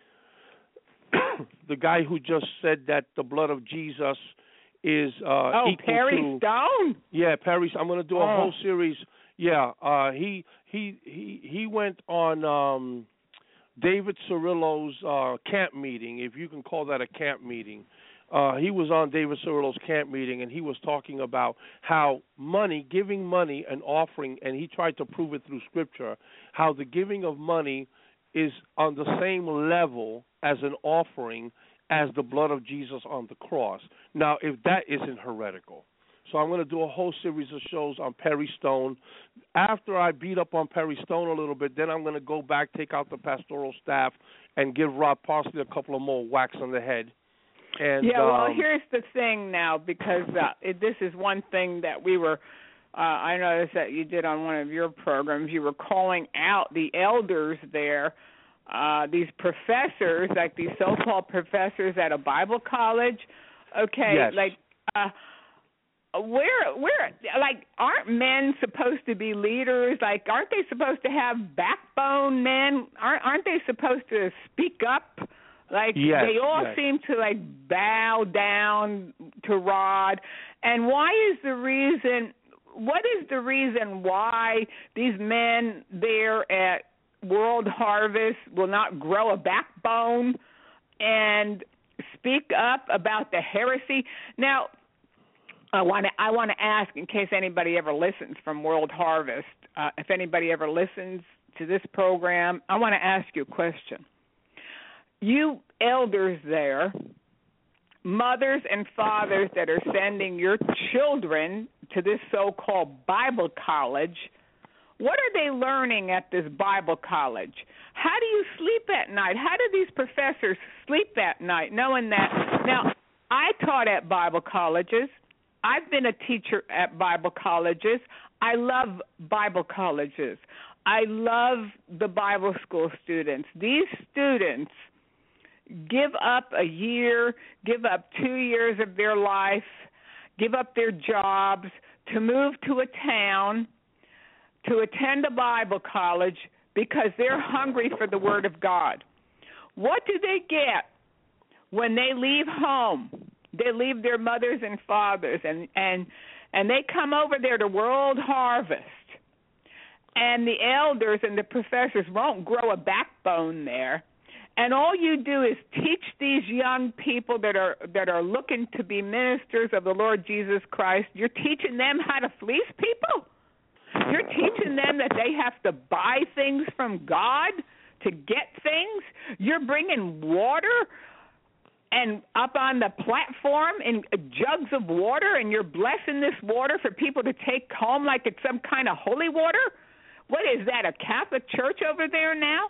the guy who just said that the blood of Jesus is uh, oh, equal Perry to, Stone. Yeah, Perry. I'm going to do a oh. whole series. Yeah, uh, he he he he went on um, David Cirillo's uh, camp meeting, if you can call that a camp meeting. Uh, he was on David Cirillo's camp meeting, and he was talking about how money, giving money and offering, and he tried to prove it through Scripture, how the giving of money is on the same level as an offering as the blood of Jesus on the cross. Now, if that isn't heretical. So I'm going to do a whole series of shows on Perry Stone. After I beat up on Perry Stone a little bit, then I'm going to go back, take out the pastoral staff, and give Rod Parsley a couple of more whacks on the head. And, yeah, well, um, here's the thing now, because uh, it, this is one thing that we were, uh, I noticed that you did on one of your programs. You were calling out the elders there, uh, these professors, like these so-called professors at a Bible college. Okay, yes. like, uh, where, where, like, aren't men supposed to be leaders? Like, aren't they supposed to have backbone, men? Aren't, aren't they supposed to speak up? Like, yes, they all yes. seem to, like, bow down to Rod. And why is the reason, what is the reason why these men there at World Harvest will not grow a backbone and speak up about the heresy. Now, I want to I want to ask, in case anybody ever listens from World Harvest, uh, if anybody ever listens to this program, I want to ask you a question. You elders there, mothers and fathers that are sending your children to this so-called Bible college, what are they learning at this Bible college? How do you sleep at night? How do these professors sleep at night knowing that? Now, I taught at Bible colleges. I've been a teacher at Bible colleges. I love Bible colleges. I love the Bible school students. These students give up a year, give up two years of their life, give up their jobs to move to a town, to attend a Bible college because they're hungry for the Word of God. What do they get when they leave home? They leave their mothers and fathers, and, and, and they come over there to World Harvest. And the elders and the professors won't grow a backbone there. And all you do is teach these young people that are that are looking to be ministers of the Lord Jesus Christ. You're teaching them how to fleece people. You're teaching them that they have to buy things from God to get things. You're bringing water and up on the platform in jugs of water, and you're blessing this water for people to take home like it's some kind of holy water. What is that, a Catholic church over there now?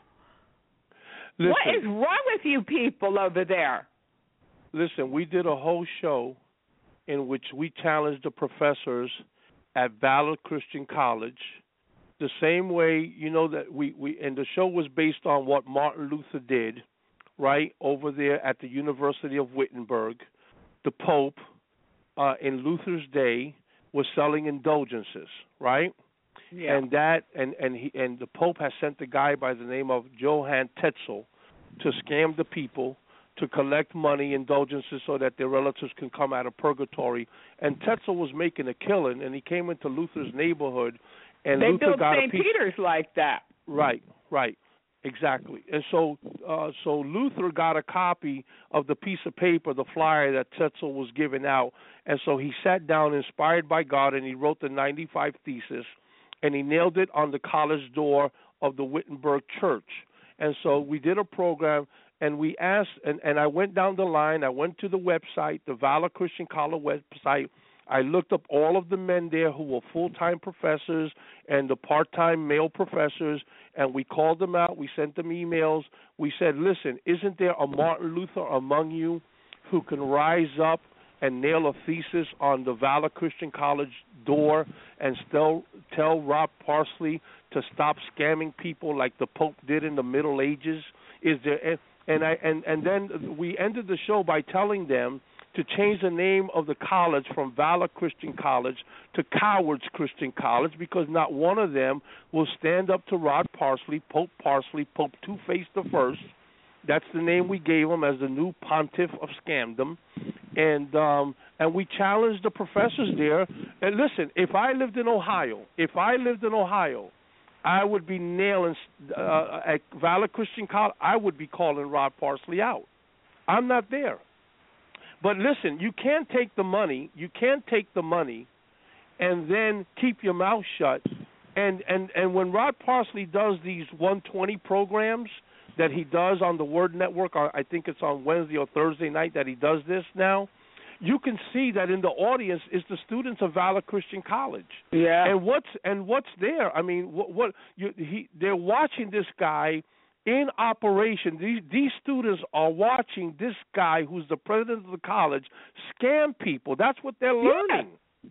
Listen, what is wrong with you people over there? Listen, we did a whole show in which we challenged the professors at Valor Christian College the same way, you know, that we, we and the show was based on what Martin Luther did, right, over there at the University of Wittenberg. The Pope, uh, in Luther's day, was selling indulgences, right? Yeah. And that and and he and the Pope has sent a guy by the name of Johann Tetzel to scam the people, to collect money, indulgences, so that their relatives can come out of purgatory. And Tetzel was making a killing, and he came into Luther's neighborhood, and they Luther built got Saint a piece. Peter's like that. Right, right, exactly. And so, uh, so Luther got a copy of the piece of paper, the flyer that Tetzel was giving out, and so he sat down, inspired by God, and he wrote the ninety-five Thesis. And he nailed it on the college door of the Wittenberg Church. And so we did a program, and we asked, and, and I went down the line. I went to the website, the Valor Christian College website. I looked up all of the men there who were full-time professors and the part-time male professors, and we called them out. We sent them emails. We said, listen, isn't there a Martin Luther among you who can rise up and nail a thesis on the Valor Christian College door and still tell Rob Parsley to stop scamming people like the Pope did in the Middle Ages? Is there? And I and, and then we ended the show by telling them to change the name of the college from Valor Christian College to Cowards Christian College, because not one of them will stand up to Rod Parsley, Pope Parsley, Pope Two-Face the First. That's the name we gave him as the new pontiff of scamdom. And um, and we challenged the professors there. And listen, if I lived in Ohio, if I lived in Ohio, I would be nailing uh, at Valor Christian College. I would be calling Rod Parsley out. I'm not there. But listen, you can't take the money. You can't take the money, and then keep your mouth shut. And and and when Rod Parsley does these one twenty programs that he does on the Word Network, or I think it's on Wednesday or Thursday night that he does this now, you can see that in the audience is the students of Valor Christian College. Yeah. And what's and what's there? I mean, what, what you, he they're watching this guy in operation. These these students are watching this guy who's the president of the college scam people. That's what they're learning. Yeah.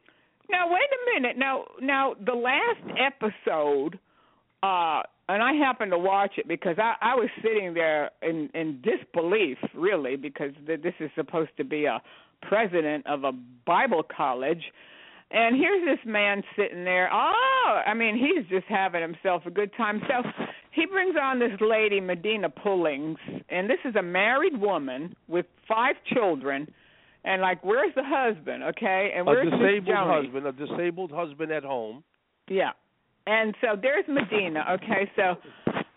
Now wait a minute. Now now the last episode, uh, and I happened to watch it because I, I was sitting there in, in disbelief, really, because th- this is supposed to be a president of a Bible college. And here's this man sitting there. Oh, I mean, he's just having himself a good time. So he brings on this lady, Medina Pullings, and this is a married woman with five children. And, like, where's the husband, okay? And where's a disabled Miss Joni? husband, a disabled husband at home. Yeah. And so there's Medina, okay? So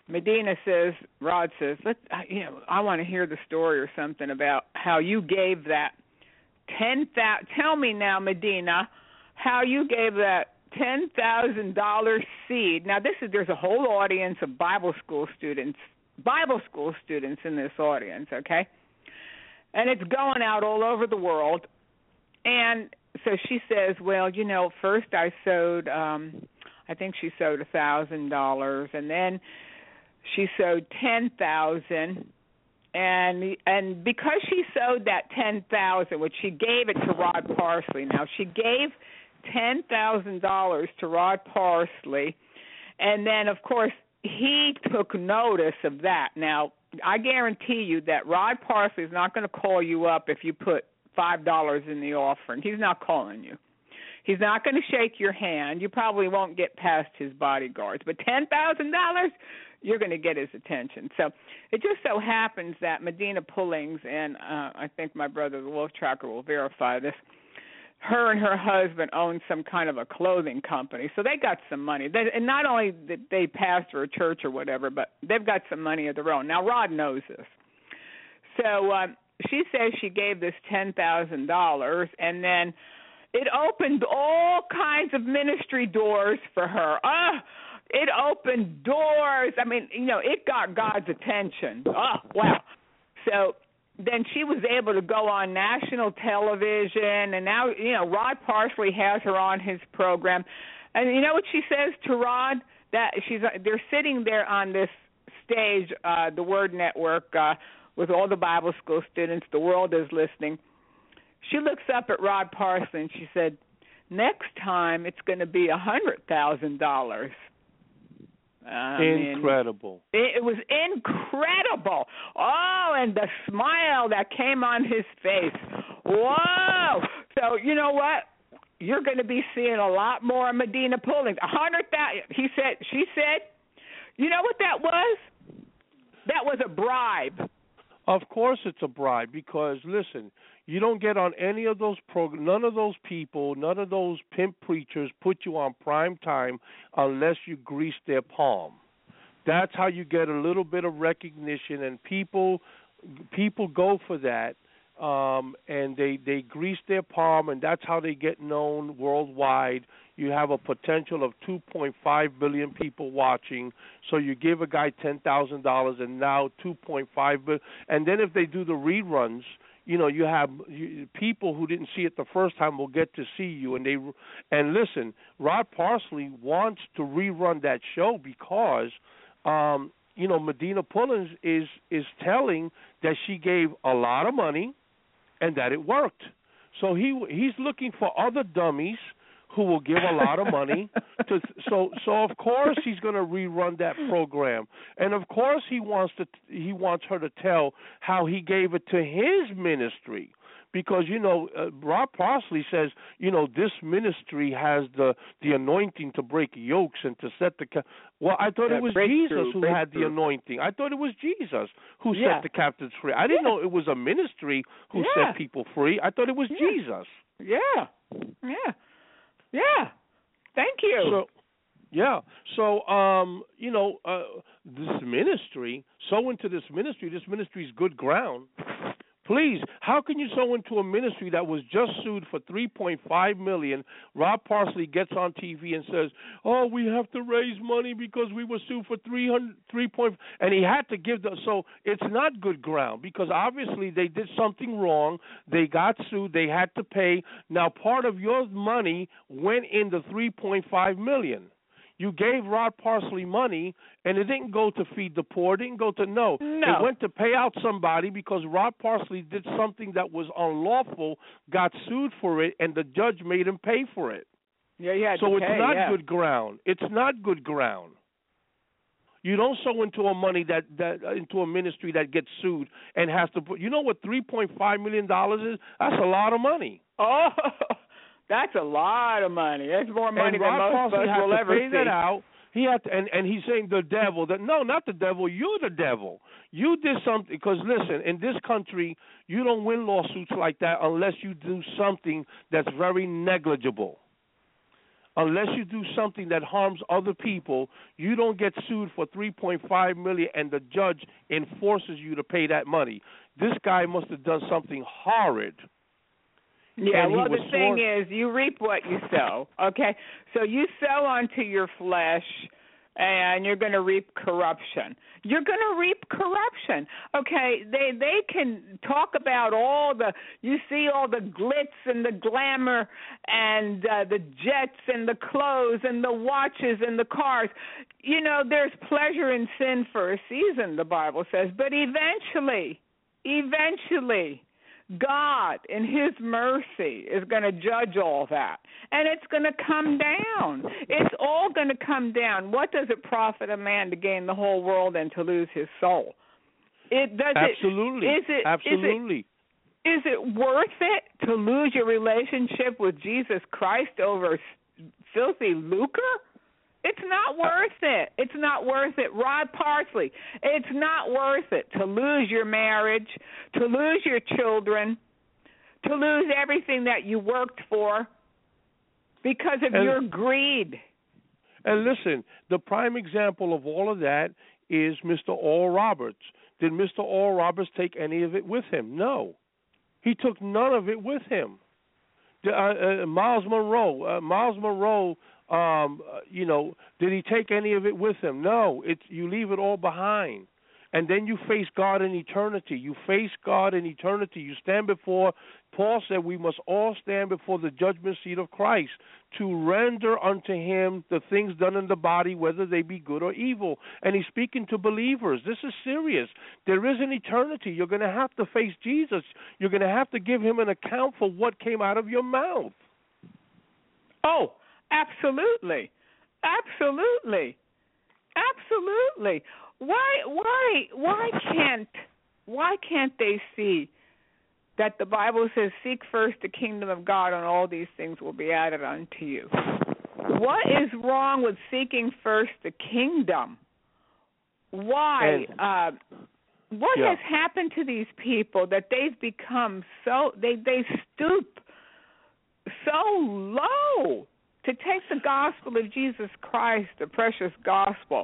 Medina says, Rod says, let you know, I want to hear the story or something about how you gave that ten thousand. Tell me now, Medina, how you gave that ten thousand dollar seed. Now, this is there's a whole audience of Bible school students, Bible school students in this audience, okay? And it's going out all over the world. And so she says, well, you know, first I sewed, um, I think she sewed a thousand dollars, and then she sewed ten thousand. And and because she sewed that ten thousand, which she gave it to Rod Parsley. Now she gave ten thousand dollars to Rod Parsley, and then of course he took notice of that. Now I guarantee you that Rod Parsley is not going to call you up if you put five dollars in the offering. He's not calling you. He's not going to shake your hand. You probably won't get past his bodyguards. But ten thousand dollars, you're going to get his attention. So it just so happens that Medina Pullings, and uh, I think my brother, the Wolf Tracker, will verify this, her and her husband own some kind of a clothing company. So they got some money. They, and not only did they pastor a church or whatever, but they've got some money of their own. Now, Rod knows this. So um, she says she gave this ten thousand dollars, and then it opened all kinds of ministry doors for her. Ah, it opened doors. I mean, you know, it got God's attention. Oh, wow. So then she was able to go on national television, and now, you know, Rod Parsley has her on his program. And you know what she says to Rod? That she's they're sitting there on this stage, uh, the Word Network, uh, with all the Bible school students. The world is listening. She looks up at Rod Parsley and she said, next time it's going to be a hundred thousand dollars. Incredible. Mean, it, it was incredible. Oh, and the smile that came on his face. Whoa. So you know what? You're going to be seeing a lot more Medina Pullings. A hundred thousand. He said. She said. You know what that was? That was a bribe. Of course, it's a bribe because listen. You don't get on any of those programs. None of those people, none of those pimp preachers put you on prime time unless you grease their palm. That's how you get a little bit of recognition, and people people go for that, um, and they, they grease their palm, and that's how they get known worldwide. You have a potential of two point five billion people watching, so you give a guy ten thousand dollars, and now two point five billion. And then if they do the reruns, you know, you have you, people who didn't see it the first time will get to see you, and they and listen. Rod Parsley wants to rerun that show because, um, you know, Medina Pullings is is telling that she gave a lot of money, and that it worked. So he he's looking for other dummies who will give a lot of money to so so of course he's going to rerun that program, and of course he wants to he wants her to tell how he gave it to his ministry, because you know uh, Rod Parsley says, you know, this ministry has the the anointing to break yokes and to set the ca- well I thought yeah, it was Jesus who had the anointing. I thought it was Jesus who yeah. set the captives free. I didn't yeah. know it was a ministry who yeah. set people free. I thought it was yeah. Jesus. Yeah, yeah. Yeah, thank you. So, yeah, so um, you know, uh, this ministry, sow into this ministry. This ministry is good ground. Please, how can you sow into a ministry that was just sued for three point five million dollars? Rod Parsley gets on T V and says, "Oh, we have to raise money because we were sued for three hundred three point," and he had to give the. So it's not good ground because obviously they did something wrong. They got sued. They had to pay. Now part of your money went in the three point five million dollars. You gave Rod Parsley money, and it didn't go to feed the poor. It didn't go to no. No. It went to pay out somebody because Rod Parsley did something that was unlawful, got sued for it, and the judge made him pay for it. Yeah, yeah. So it's it's not yeah. good ground. It's not good ground. You don't sow into a money that, that uh, into a ministry that gets sued and has to put. You know what three point five million dollars is? That's a lot of money. Oh. That's a lot of money. That's more money and than Rod most of us will ever pay see. That out. He had to, and, and he's saying the devil. That no, not the devil. You're the devil. You did something. Because listen, in this country, you don't win lawsuits like that unless you do something that's very negligible. Unless you do something that harms other people, you don't get sued for three point five million dollars and the judge enforces you to pay that money. This guy must have done something horrid. Yeah, and well, the sworn- thing is, you reap what you sow, okay? So you sow onto your flesh, and you're going to reap corruption. You're going to reap corruption. Okay, they they can talk about all the, you see all the glitz and the glamour and uh, the jets and the clothes and the watches and the cars. You know, there's pleasure in sin for a season, the Bible says, but eventually, eventually, God, in His mercy, is going to judge all that. And it's going to come down. It's all going to come down. What does it profit a man to gain the whole world and to lose his soul? It does. Absolutely. It, is it, Absolutely. Is it, is it worth it to lose your relationship with Jesus Christ over filthy lucre? It's not worth it. It's not worth it. Rod Parsley, it's not worth it to lose your marriage, to lose your children, to lose everything that you worked for because of and, your greed. And listen, the prime example of all of that is Mister Oral Roberts. Did Mister Oral Roberts take any of it with him? No. He took none of it with him. Uh, uh, Miles Monroe, uh, Miles Monroe, Um, uh, you know, did he take any of it with him? No. It's you leave it all behind, and then you face God in eternity. You face God in eternity. You stand before. Paul said we must all stand before the judgment seat of Christ to render unto Him the things done in the body, whether they be good or evil. And He's speaking to believers. This is serious. There is an eternity. You're going to have to face Jesus. You're going to have to give Him an account for what came out of your mouth. Oh. Absolutely, absolutely, absolutely. Why, why, why can't, why can't they see that the Bible says, "Seek first the kingdom of God, and all these things will be added unto you"? What is wrong with seeking first the kingdom? Why? And, uh, what yeah. has happened to these people that they've become so they they stoop so low to take the gospel of Jesus Christ, the precious gospel,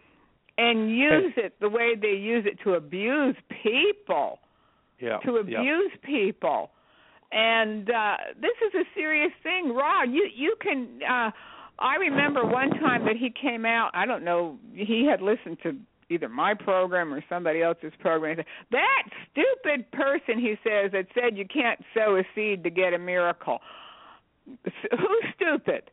and use it the way they use it to abuse people, yeah, to abuse yeah. people. And uh, this is a serious thing. Rod, you, you can, uh, I remember one time that he came out, I don't know, he had listened to either my program or somebody else's program. That stupid person, he says, that said you can't sow a seed to get a miracle. Who's stupid?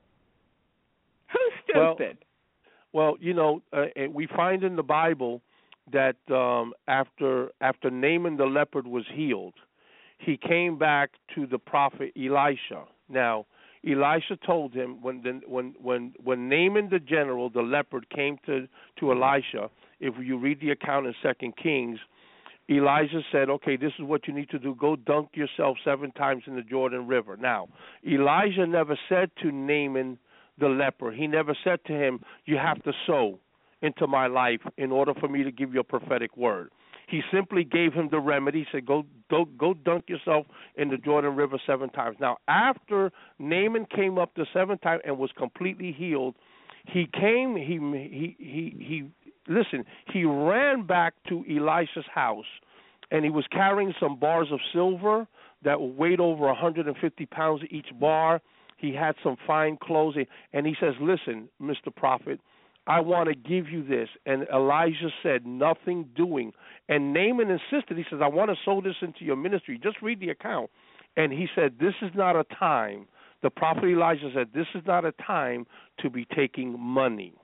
Who's stupid? Well, well you know, uh, we find in the Bible that um, after after Naaman the leopard was healed, he came back to the prophet Elisha. Now, Elisha told him when the, when when when Naaman the general, the leopard, came to to Elisha. If you read the account in Second Kings, Elijah said, okay, this is what you need to do. Go dunk yourself seven times in the Jordan River. Now, Elijah never said to Naaman the leper, he never said to him, you have to sow into my life in order for me to give you a prophetic word. He simply gave him the remedy. He said, go, go, go dunk yourself in the Jordan River seven times. Now, after Naaman came up the seventh time and was completely healed, he came, he, he, he, he, listen, he ran back to Elisha's house, and he was carrying some bars of silver that weighed over one hundred fifty pounds each bar. He had some fine clothes, and he says, listen, Mister Prophet, I want to give you this. And Elijah said, nothing doing. And Naaman insisted. He says, I want to sow this into your ministry. Just read the account. And he said, this is not a time. The prophet Elijah said, this is not a time to be taking money.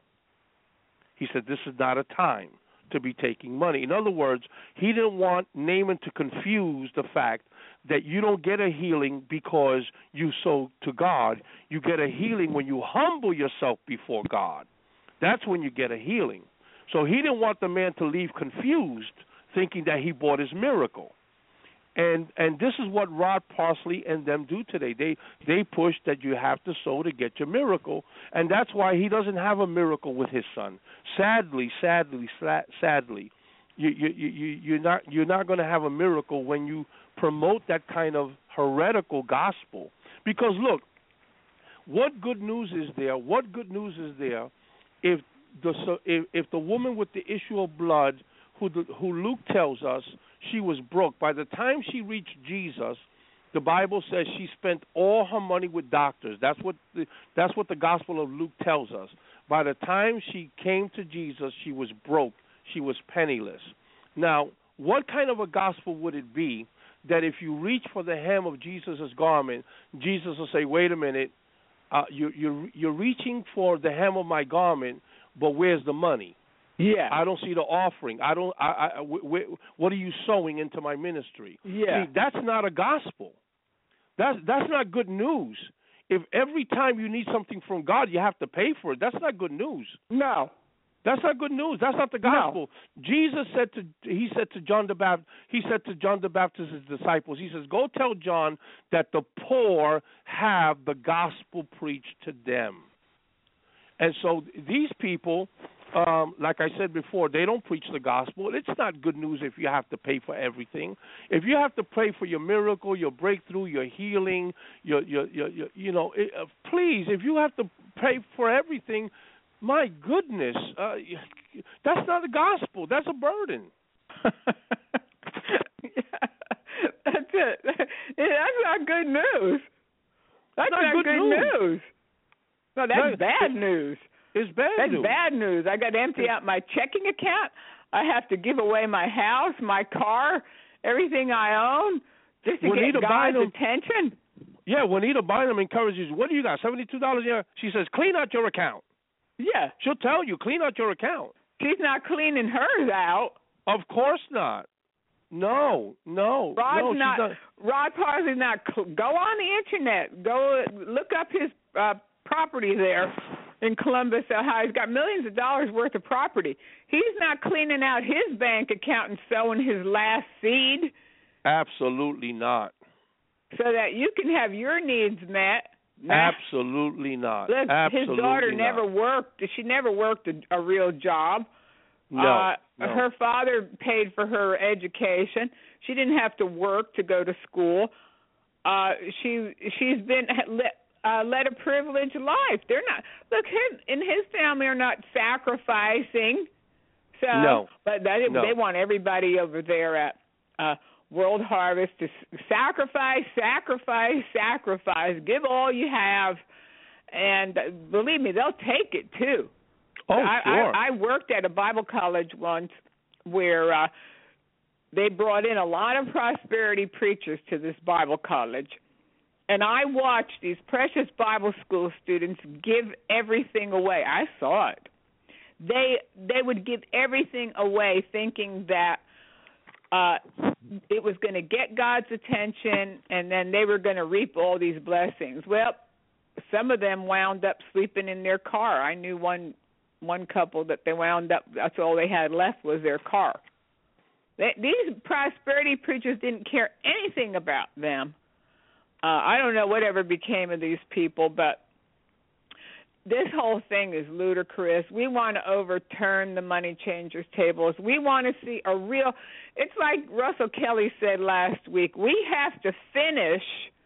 He said, this is not a time to be taking money. In other words, he didn't want Naaman to confuse the fact that you don't get a healing because you sow to God. You get a healing when you humble yourself before God. That's when you get a healing. So he didn't want the man to leave confused, thinking that he bought his miracle. And and this is what Rod Parsley and them do today. They they push that you have to sow to get your miracle, and that's why he doesn't have a miracle with his son. Sadly, sadly, sadly, you you you you're not you're not going to have a miracle when you promote that kind of heretical gospel. Because look, What good news is there? What good news is there if the so if, if the woman with the issue of blood, who the, who Luke tells us she was broke, by the time she reached Jesus, the Bible says she spent all her money with doctors. That's what the, that's what the Gospel of Luke tells us. By the time she came to Jesus, she was broke. She was penniless. Now, what kind of a gospel would it be that if you reach for the hem of Jesus' garment, Jesus will say, wait a minute, uh, you, you're, you're reaching for the hem of my garment, but where's the money? Yeah. I don't see the offering. I don't. I, I, wh- wh- what are you sowing into my ministry? Yeah. See, that's not a gospel. That's that's not good news. If every time you need something from God, you have to pay for it, that's not good news. No. That's not good news. That's not the gospel. No. Jesus said to he said to John the Baptist he said to John the Baptist's disciples, he says, "Go tell John that the poor have the gospel preached to them." And so these people, um, like I said before, they don't preach the gospel. It's not good news if you have to pay for everything. If you have to pray for your miracle, your breakthrough, your healing, your your your, your you know, it, uh, please, if you have to pay for everything, my goodness, uh, that's not the gospel. That's a burden. Yeah, that's it. That's not good news. That's not, not good, good news. news. No, that's no, bad news. It's bad that's news. That's bad news. I got to empty out my checking account. I have to give away my house, my car, everything I own, just to Juanita get God's Bynum, attention. Yeah, Juanita Bynum encourages you. What do you got, seventy-two dollars a year? She says, clean out your account. Yeah. She'll tell you, clean out your account. She's not cleaning hers out. Of course not. No, no. Rod's no, not, not. Rod Parsley's not. Go on the internet. Go look up his uh, property there in Columbus, Ohio. He's got millions of dollars worth of property. He's not cleaning out his bank account and sowing his last seed. Absolutely not. So that you can have your needs met. Absolutely not. Look, Absolutely his daughter not. never worked. She never worked a, a real job. No, uh, no. Her father paid for her education. She didn't have to work to go to school. Uh, she she's been uh, led a privileged life. They're not look his in his family are not sacrificing. So, no, but they, no. they want everybody over there at uh, World Harvest to sacrifice, sacrifice, sacrifice. Give all you have, and uh, believe me, they'll take it too. Oh, I, sure. I, I worked at a Bible college once where uh, they brought in a lot of prosperity preachers to this Bible college, and I watched these precious Bible school students give everything away. I saw it. They they would give everything away, thinking that uh, it was going to get God's attention, and then they were going to reap all these blessings. Well, some of them wound up sleeping in their car. I knew one. One couple that they wound up, that's all they had left was their car. They, these prosperity preachers didn't care anything about them. Uh, I don't know whatever became of these people, but this whole thing is ludicrous. We want to overturn the money changers' tables. We want to see a real, it's like Russell Kelly said last week, we have to finish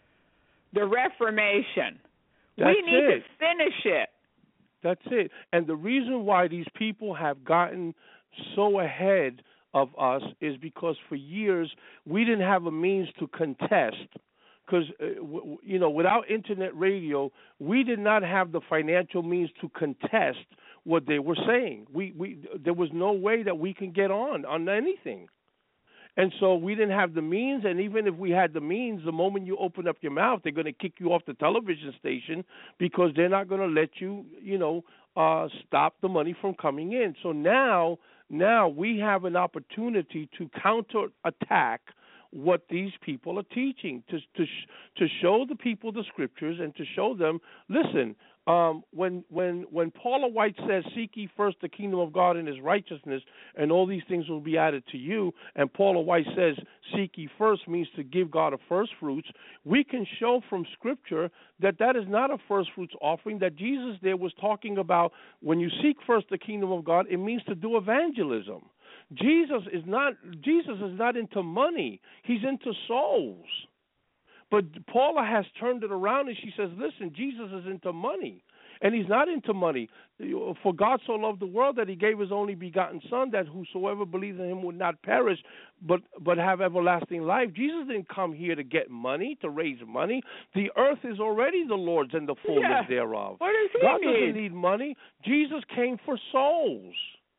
the Reformation. That's we need it. to finish it. That's it. And the reason why these people have gotten so ahead of us is because for years we didn't have a means to contest. Because, uh, w- you know, without internet radio, we did not have the financial means to contest what they were saying. We, we, there was no way that we can get on on anything. And so we didn't have the means, and even if we had the means, the moment you open up your mouth, they're going to kick you off the television station because they're not going to let you, you know, uh, stop the money from coming in. So now, now we have an opportunity to counterattack what these people are teaching, to to to show the people the scriptures and to show them, listen, um, when when when Paula White says, seek ye first the kingdom of God and his righteousness, and all these things will be added to you, and Paula White says, seek ye first means to give God a first fruits, we can show from scripture that that is not a first fruits offering, that Jesus there was talking about when you seek first the kingdom of God, it means to do evangelism. Jesus is not Jesus is not into money. He's into souls. but Paula has turned it around, and she says, listen, Jesus is into money. And he's not into money. For God so loved the world that he gave his only begotten Son, that whosoever believes in him would not perish, but but have everlasting life. Jesus didn't come here to get money, to raise money. The earth is already the Lord's and the fullness yeah. thereof. What does he God need? doesn't need money. Jesus came for souls.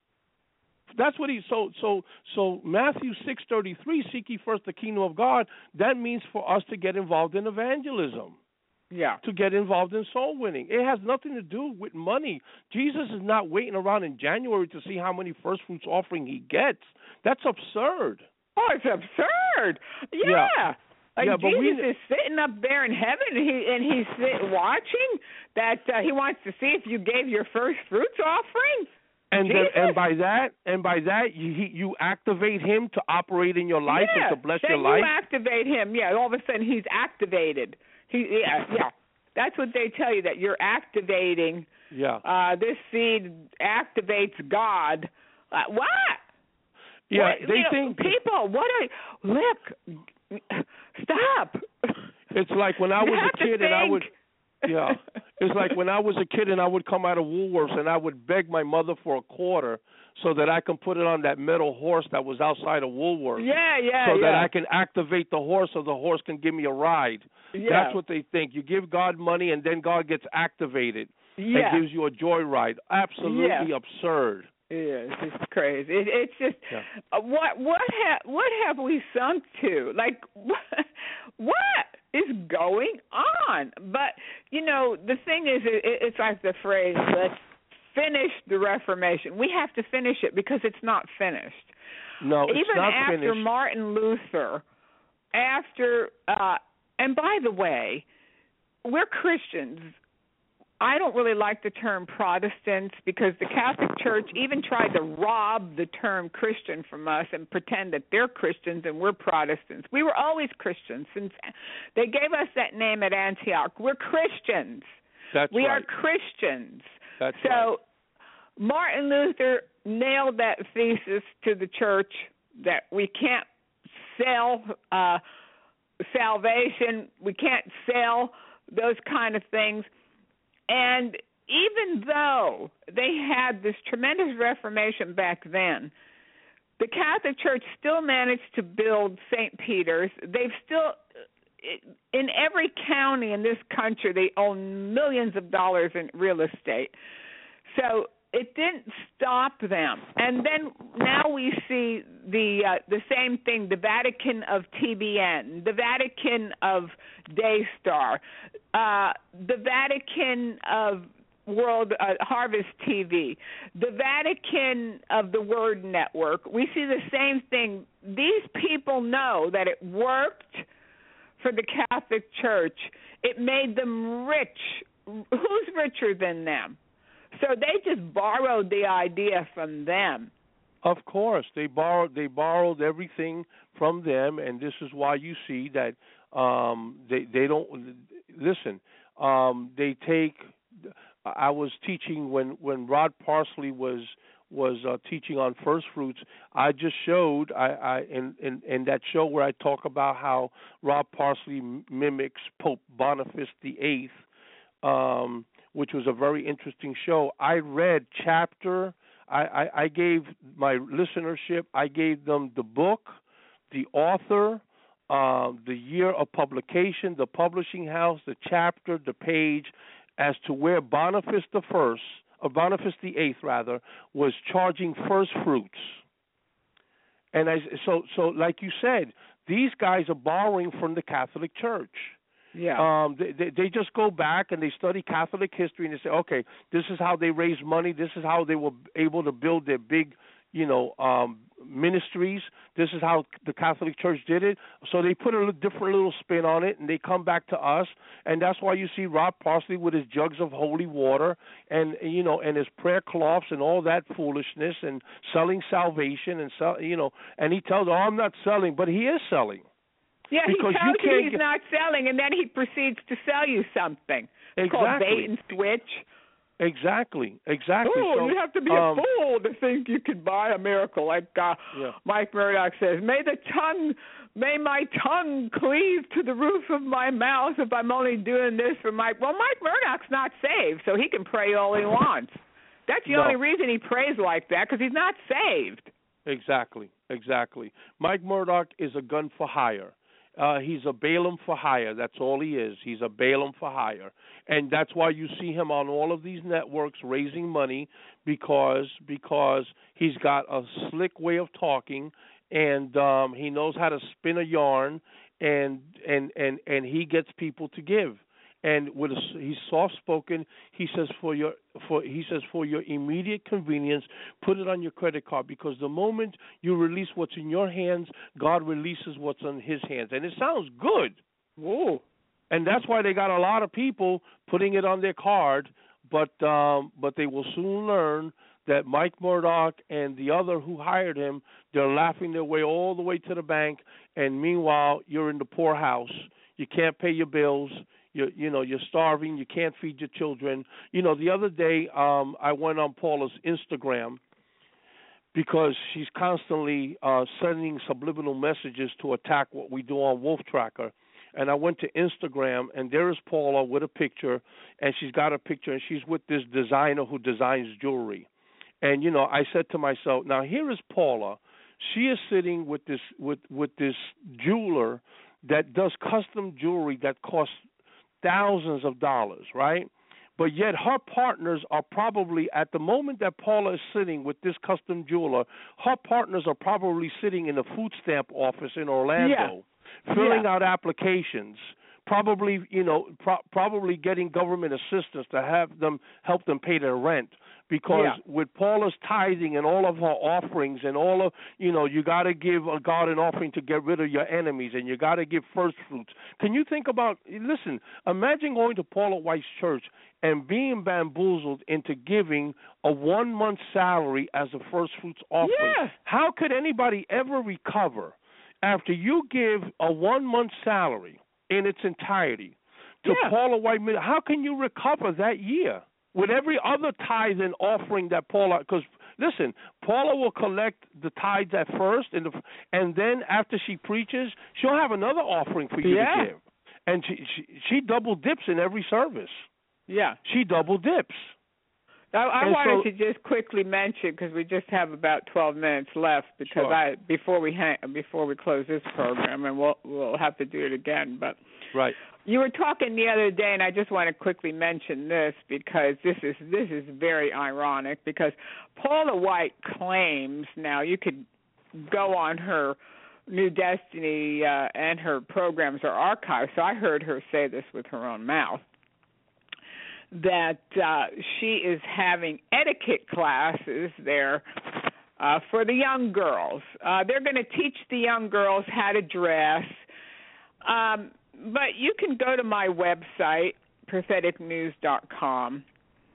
That's what he so so so Matthew six thirty three, seek ye first the kingdom of God. That means for us to get involved in evangelism. Yeah. To get involved in soul winning. It has nothing to do with money. Jesus is not waiting around in January to see how many first fruits offering he gets. That's absurd. Oh, it's absurd. Yeah. Yeah. Like yeah, but Jesus we, is sitting up there in heaven, and, he, and he's sit, watching that uh, he wants to see if you gave your first fruits offering. And then, Jesus? and by that, and by that, you he, you activate him to operate in your life yeah. and to bless then your life. you activate him. Yeah, all of a sudden he's activated. He, yeah, yeah. That's what they tell you, that you're activating. Yeah. Uh, this seed activates God. Uh, what? Yeah, what, they you know, think people. What are look? Stop. It's like when I You was have a to kid and I think. would. Yeah, it's like when I was a kid and I would come out of Woolworths and I would beg my mother for a quarter so that I can put it on that metal horse that was outside of Woolworths. Yeah, yeah, So yeah. that I can activate the horse so the horse can give me a ride. Yeah. That's what they think. You give God money and then God gets activated Yeah. and gives you a joyride. Absolutely Yeah. absurd. It is. It's crazy. It, it's just Yeah. uh, what what ha- what have we sunk to? Like what, what is going on? But you know, the thing is, it, it's like the phrase, "Let's finish the Reformation." We have to finish it because it's not finished. No, it's Even not after finished. Martin Luther, after uh, and by the way, we're Christians. I don't really like the term Protestants because the Catholic Church even tried to rob the term Christian from us and pretend that they're Christians and we're Protestants. We were always Christians since they gave us that name at Antioch. We're Christians. That's we right. are Christians. That's so right. Martin Luther nailed that thesis to the church that we can't sell uh, salvation, we can't sell those kind of things. And even though they had this tremendous Reformation back then, the Catholic Church still managed to build Saint Peter's. They've still, in every county in this country, they own millions of dollars in real estate. So it didn't stop them. And then now we see the uh, the same thing, the Vatican of T B N, the Vatican of Daystar, uh, the Vatican of World uh, Harvest T V, the Vatican of the Word Network. We see the same thing. These people know that it worked for the Catholic Church. It made them rich. Who's richer than them? So they just borrowed the idea from them. Of course, they borrowed they borrowed everything from them, and this is why you see that um, they they don't listen. Um, they take. I was teaching when, when Rod Parsley was was uh, teaching on first fruits. I just showed I, I in, in in that show where I talk about how Rod Parsley mimics Pope Boniface the Eighth. Um, which was a very interesting show. I read chapter, I, I, I gave my listenership, I gave them the book, the author, uh, the year of publication, the publishing house, the chapter, the page, as to where Boniface the First, or Boniface the Eighth rather, was charging first fruits. And I, so, so like you said, these guys are borrowing from the Catholic Church. Yeah. Um, they, they they just go back and they study Catholic history and they say, okay, this is how they raised money. This is how they were able to build their big, you know, um, ministries. This is how the Catholic Church did it. So they put a little different little spin on it and they come back to us. And that's why you see Rod Parsley with his jugs of holy water and, you know, and his prayer cloths and all that foolishness and selling salvation and, sell, you know, and he tells, oh, I'm not selling, but he is selling. Yeah, because he tells you, you, can't he's get... not selling, and then he proceeds to sell you something. It's exactly. called bait and switch. Exactly, exactly. Oh, so, you have to be um, a fool to think you could buy a miracle. Like uh, yeah. Mike Murdoch says, may the tongue may my tongue cleave to the roof of my mouth if I'm only doing this for Mike. Well, Mike Murdoch's not saved, so he can pray all he wants. That's the no. only reason he prays like that, because he's not saved. Exactly, exactly. Mike Murdoch is a gun for hire. Uh, he's a Balaam for hire. That's all he is. He's a Balaam for hire. And that's why you see him on all of these networks raising money, because because he's got a slick way of talking, and um, he knows how to spin a yarn, and and, and, and he gets people to give. And with a, he's soft-spoken. He says for your for he says for your immediate convenience, put it on your credit card, because the moment you release what's in your hands, God releases what's in His hands, and it sounds good. Whoa! And that's why they got a lot of people putting it on their card, but um, but they will soon learn that Mike Murdoch and the other who hired him, they're laughing their way all the way to the bank, and meanwhile you're in the poorhouse. You can't pay your bills. You you know, you're starving. You can't feed your children. You know, the other day um, I went on Paula's Instagram, because she's constantly uh, sending subliminal messages to attack what we do on Wolf Tracker. And I went to Instagram, and there is Paula with a picture, and she's got a picture, and she's with this designer who designs jewelry. And, you know, I said to myself, now here is Paula. She is sitting with this with, with this jeweler that does custom jewelry that costs thousands of dollars, right? But yet her partners are probably, at the moment that Paula is sitting with this custom jeweler, her partners are probably sitting in a food stamp office in Orlando, yeah. filling yeah. out applications, probably, you know, pro- probably getting government assistance to have them help them pay their rent. Because yeah. with Paula's tithing and all of her offerings and all of, you know, you got to give a God an offering to get rid of your enemies, and you got to give first fruits. Can you think about, listen, imagine going to Paula White's church and being bamboozled into giving a one-month salary as a first fruits offering. Yeah. How could anybody ever recover after you give a one-month salary in its entirety to yeah. Paula White? How can you recover that year? With every other tithe and offering that Paula, because listen, Paula will collect the tithes at first, and the, and then after she preaches, she'll have another offering for you yeah. to give, and she, she she double dips in every service. Yeah, she double dips. I, I and wanted so, to just quickly mention, because we just have about twelve minutes left, because sure. I before we hang, before we close this program, and we'll we'll have to do it again, but right. You were talking the other day, and I just want to quickly mention this, because this is this is very ironic, because Paula White claims, now you could go on her New Destiny uh, and her programs are archived, so I heard her say this with her own mouth, that uh, she is having etiquette classes there uh, for the young girls. Uh, they're going to teach the young girls how to dress. Um But you can go to my website, prophetic news dot com,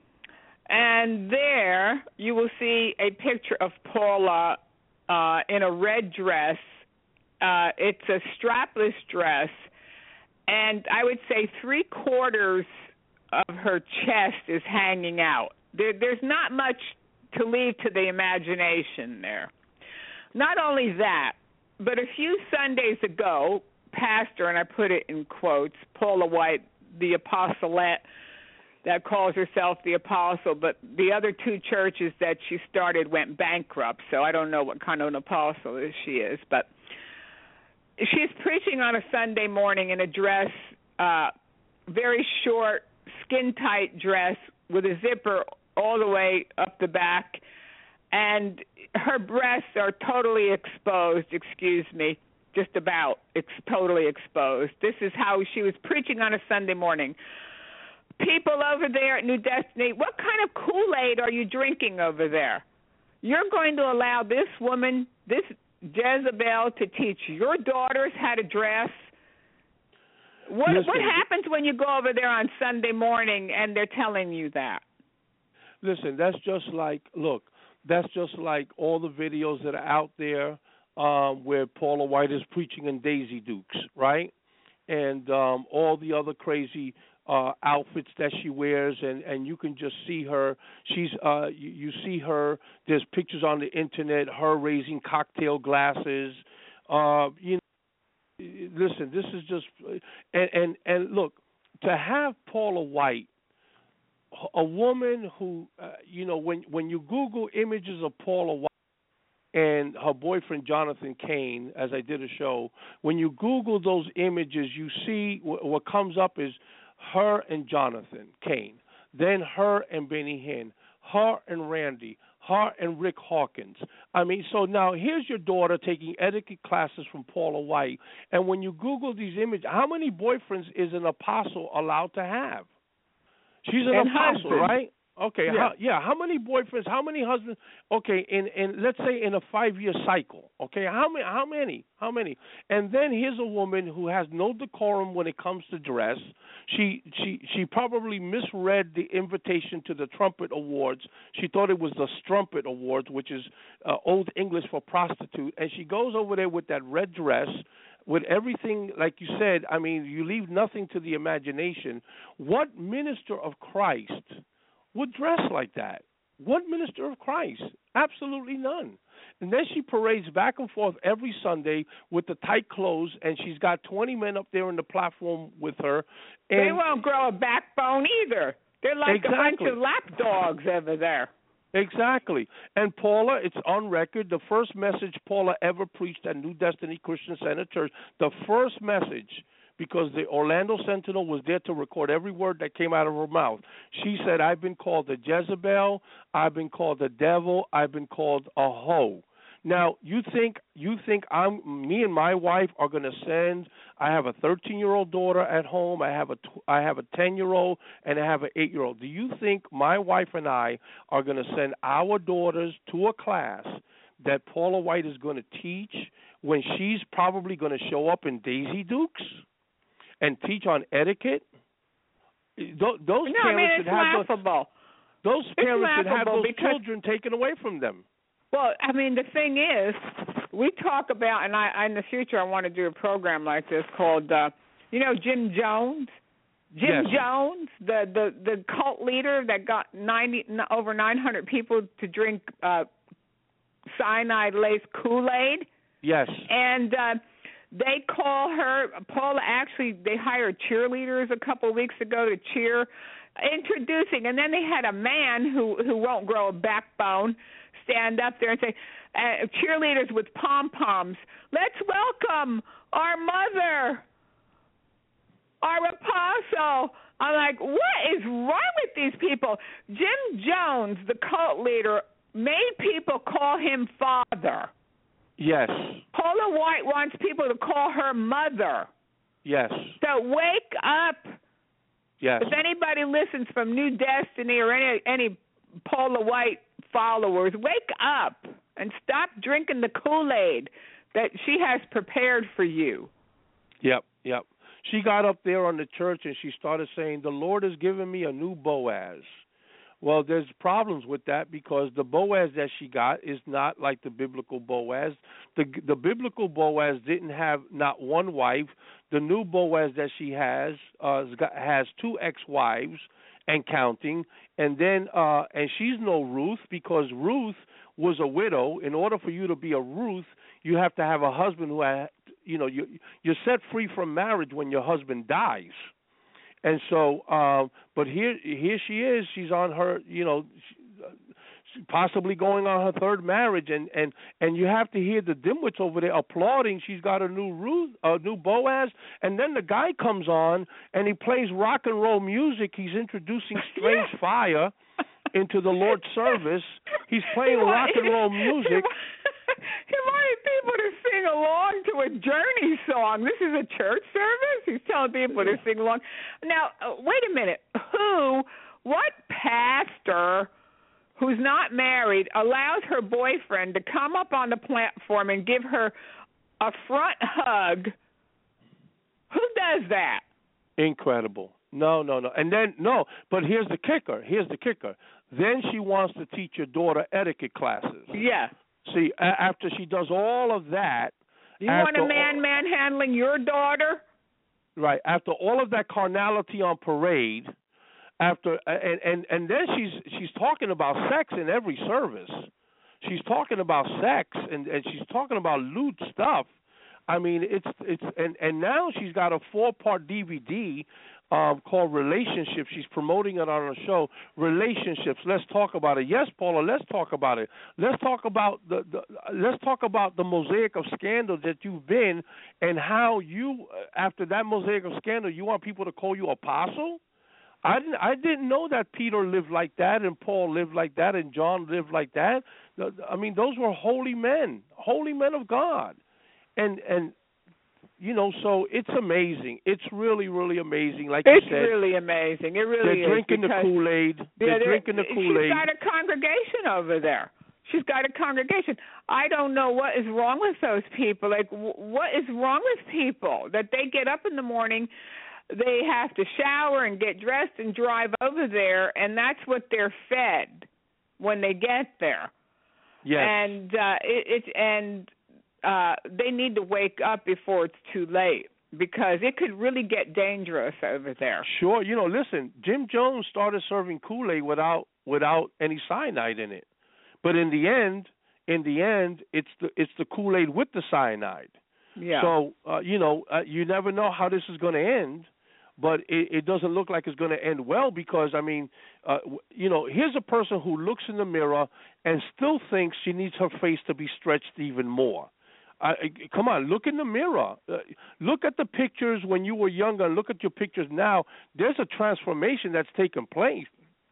and there you will see a picture of Paula uh, in a red dress. Uh, it's a strapless dress, and I would say three-quarters of her chest is hanging out. There, there's not much to leave to the imagination there. Not only that, but a few Sundays ago, pastor, and I put it in quotes, Paula White, the apostolate that calls herself the apostle, but the other two churches that she started went bankrupt, so I don't know what kind of an apostle she is. But she's preaching on a Sunday morning in a dress, uh, very short, skin-tight dress with a zipper all the way up the back, and her breasts are totally exposed, excuse me, just about it's totally exposed. This is how she was preaching on a Sunday morning. People over there at New Destiny, what kind of Kool-Aid are you drinking over there? You're going to allow this woman, this Jezebel, to teach your daughters how to dress? What, Listen, what happens when you go over there on Sunday morning and they're telling you that? Listen, that's just like, look, that's just like all the videos that are out there Um, where Paula White is preaching in Daisy Dukes, right? And um, all the other crazy uh, outfits that she wears, and, and you can just see her. She's uh, you, you see her. There's pictures on the internet, her raising cocktail glasses. Uh, you know, listen, this is just and and and look, to have Paula White, a woman who, uh, you know, when when you Google images of Paula White and her boyfriend Jonathan Cain, as I did a show, when you Google those images, you see w- what comes up is her and Jonathan Cain, then her and Benny Hinn, her and Randy, her and Rick Hawkins. I mean, so now here's your daughter taking etiquette classes from Paula White, and when you Google these images, how many boyfriends is an apostle allowed to have? She's an and apostle, husband. right? Okay, yeah. How, yeah. How many boyfriends? How many husbands? Okay, in, in let's say in a five-year cycle. Okay, how many? How many? How many? And then here's a woman who has no decorum when it comes to dress. She she she probably misread the invitation to the Trumpet Awards. She thought it was the Strumpet Awards, which is uh, Old English for prostitute. And she goes over there with that red dress, with everything, like you said. I mean, you leave nothing to the imagination. What minister of Christ would dress like that? What minister of Christ? Absolutely none. And then she parades back and forth every Sunday with the tight clothes, and she's got twenty men up there on the platform with her. And they won't grow a backbone either. They're like exactly. a bunch of lapdogs over there. Exactly. And Paula, it's on record, the first message Paula ever preached at New Destiny Christian Center Church, the first message, because the Orlando Sentinel was there to record every word that came out of her mouth. She said, I've been called a Jezebel, I've been called a devil, I've been called a hoe. Now, you think you think I'm me and my wife are going to send, I have a thirteen-year-old daughter at home, I have a I have a ten-year-old, and I have an eight-year-old. Do you think my wife and I are going to send our daughters to a class that Paula White is going to teach when she's probably going to show up in Daisy Dukes and teach on etiquette? Those no, parents I mean, it's should have laughable. those, those parents should have those because, children taken away from them. Well, I mean, the thing is, we talk about, and I, in the future I want to do a program like this called, uh, you know, Jim Jones? Jim Yes. Jones, the, the, the cult leader that got ninety over nine hundred people to drink uh, cyanide-laced Kool-Aid. Yes. And uh, they call her, Paula, actually, they hired cheerleaders a couple of weeks ago to cheer, introducing, and then they had a man who, who won't grow a backbone stand up there and say, uh, cheerleaders with pom-poms, let's welcome our mother, our apostle. I'm like, what is wrong with these people? Jim Jones, the cult leader, made people call him father. Yes. Paula White wants people to call her mother. Yes. So wake up. Yes. If anybody listens from New Destiny or any any Paula White followers, wake up and stop drinking the Kool-Aid that she has prepared for you. Yep, yep. She got up there on the church and she started saying, the Lord has given me a new Boaz. Well, there's problems with that because the Boaz that she got is not like the biblical Boaz. The the biblical Boaz didn't have not one wife. The new Boaz that she has uh, has two ex-wives and counting, and then uh, and she's no Ruth because Ruth was a widow. In order for you to be a Ruth, you have to have a husband who, had, you know, you you're set free from marriage when your husband dies. And so, um, but here, here she is. She's on her, you know, possibly going on her third marriage, and, and, and you have to hear the dimwits over there applauding. She's got a new Ruth, a new Boaz, and then the guy comes on and he plays rock and roll music. He's introducing Strange Fire into the Lord's service. He's playing rock and roll music. He wanted people to sing along to a Journey song. This is a church service? He's telling people to sing along. Now, uh, wait a minute. Who, what pastor who's not married allows her boyfriend to come up on the platform and give her a front hug? Who does that? Incredible. No, no, no. And then, no, but here's the kicker. Here's the kicker. Then she wants to teach your daughter etiquette classes. Yeah. See, after she does all of that. You want a man manhandling your daughter? Right. After all of that carnality on parade, after and, and, and then she's she's talking about sex in every service. She's talking about sex and, and she's talking about lewd stuff. I mean, it's it's and and now she's got a four-part D V D um, called Relationships. She's promoting it on her show. Relationships. Let's talk about it. Yes, Paula. Let's talk about it. Let's talk about the, the let's talk about the mosaic of scandal that you've been, and how you, after that mosaic of scandal, you want people to call you apostle. I didn't. I didn't know that Peter lived like that, and Paul lived like that, and John lived like that. I mean, those were holy men, holy men of God, and and you know, so it's amazing. It's really, really amazing. Like it's you said, really amazing. It really they're is. drinking the Kool-Aid. They're, Yeah, they're drinking the Kool-Aid. She's got a congregation over there. She's got a congregation. I don't know what is wrong with those people. Like, w- what is wrong with people that they get up in the morning? They have to shower and get dressed and drive over there, and that's what they're fed when they get there. Yes. And uh, it, it and uh, they need to wake up before it's too late, because it could really get dangerous over there. Sure. You know, listen, Jim Jones started serving Kool-Aid without without any cyanide in it, but in the end, in the end, it's the it's the Kool-Aid with the cyanide. Yeah. So uh, you know, uh, you never know how this is going to end. But it, it doesn't look like it's going to end well, because, I mean, uh, you know, here's a person who looks in the mirror and still thinks she needs her face to be stretched even more. Uh, come on, look in the mirror. Uh, look at the pictures when you were younger and look at your pictures now. There's a transformation that's taken place.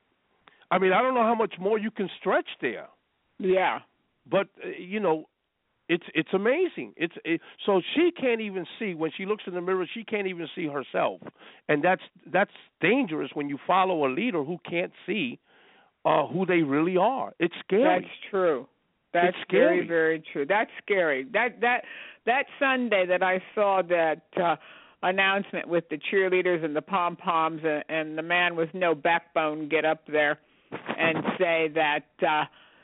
I mean, I don't know how much more you can stretch there. Yeah. But, uh, you know, It's it's amazing. It's it, so she can't even see, when she looks in the mirror, she can't even see herself, and that's that's dangerous when you follow a leader who can't see uh, who they really are. It's scary. That's true. That's it's scary. very, very true. That's scary. That that that Sunday that I saw that uh, announcement with the cheerleaders and the pom poms, and, and the man with no backbone get up there and say that uh,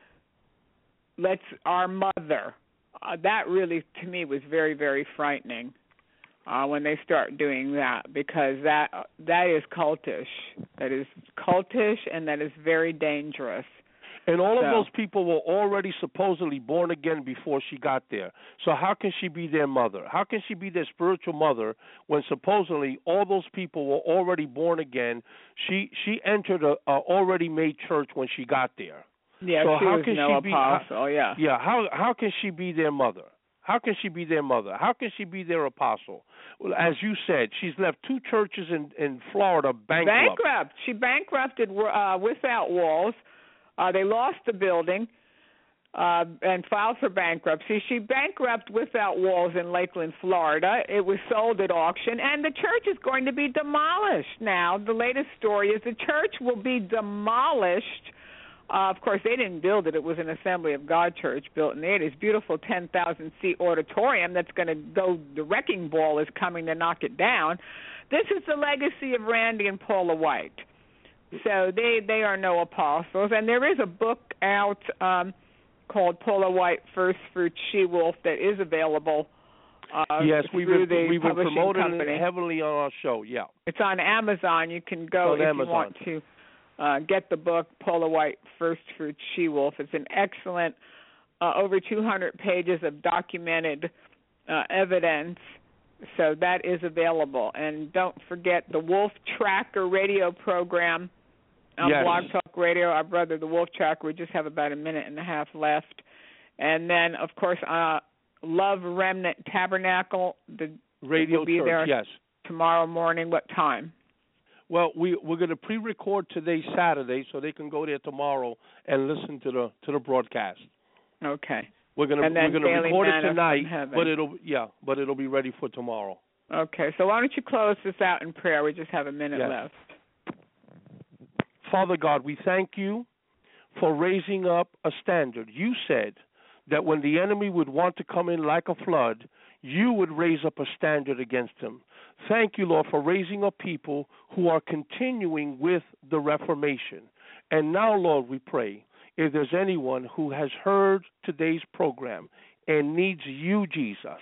let's our mother. Uh, that really, to me, was very, very frightening uh, when they start doing that, because that uh, that is cultish. That is cultish, and that is very dangerous. And all so. of those people were already supposedly born again before she got there. So how can she be their mother? How can she be their spiritual mother when supposedly all those people were already born again? She she entered a, a already made church when she got there. Yeah, so she how was can no she apostle, be, yeah. Yeah, how how can she be their mother? How can she be their mother? How can she be their apostle? Well, as you said, she's left two churches in, in Florida bankrupt. Bankrupt. She bankrupted uh, Without Walls. Uh, they lost the building uh, and filed for bankruptcy. She bankrupted Without Walls in Lakeland, Florida. It was sold at auction, and the church is going to be demolished now. The latest story is the church will be demolished. Uh, of course, they didn't build it. It was an Assembly of God church built in the eighties. Beautiful ten thousand seat auditorium that's going to go, the wrecking ball is coming to knock it down. This is the legacy of Randy and Paula White. So they, they are no apostles. And there is a book out um, called Paula White, First Fruit She-Wolf, that is available uh, yes, through we've been, the we've been publishing promoting company. it heavily on our show, yeah. It's on Amazon. You can go on if Amazon. you want to. Uh, get the book, Paula White, First Fruit She-Wolf. It's an excellent, uh, over two hundred pages of documented uh, evidence, so that is available. And don't forget the Wolf Tracker radio program on yes. Blog Talk Radio, our brother, the Wolf Tracker. We just have about a minute and a half left. And then, of course, uh, Love Remnant Tabernacle, the radio will be church, there yes. tomorrow morning. What time? Well, we we're going to pre-record today, Saturday, so they can go there tomorrow and listen to the to the broadcast. Okay. We're going to and then we're going to record it tonight, heaven. but it'll yeah, but it'll be ready for tomorrow. Okay. So why don't you close this out in prayer? We just have a minute yes. left. Father God, we thank you for raising up a standard. You said that when the enemy would want to come in like a flood, you would raise up a standard against him. Thank you, Lord, for raising up people who are continuing with the Reformation. And now, Lord, we pray, if there's anyone who has heard today's program and needs you, Jesus,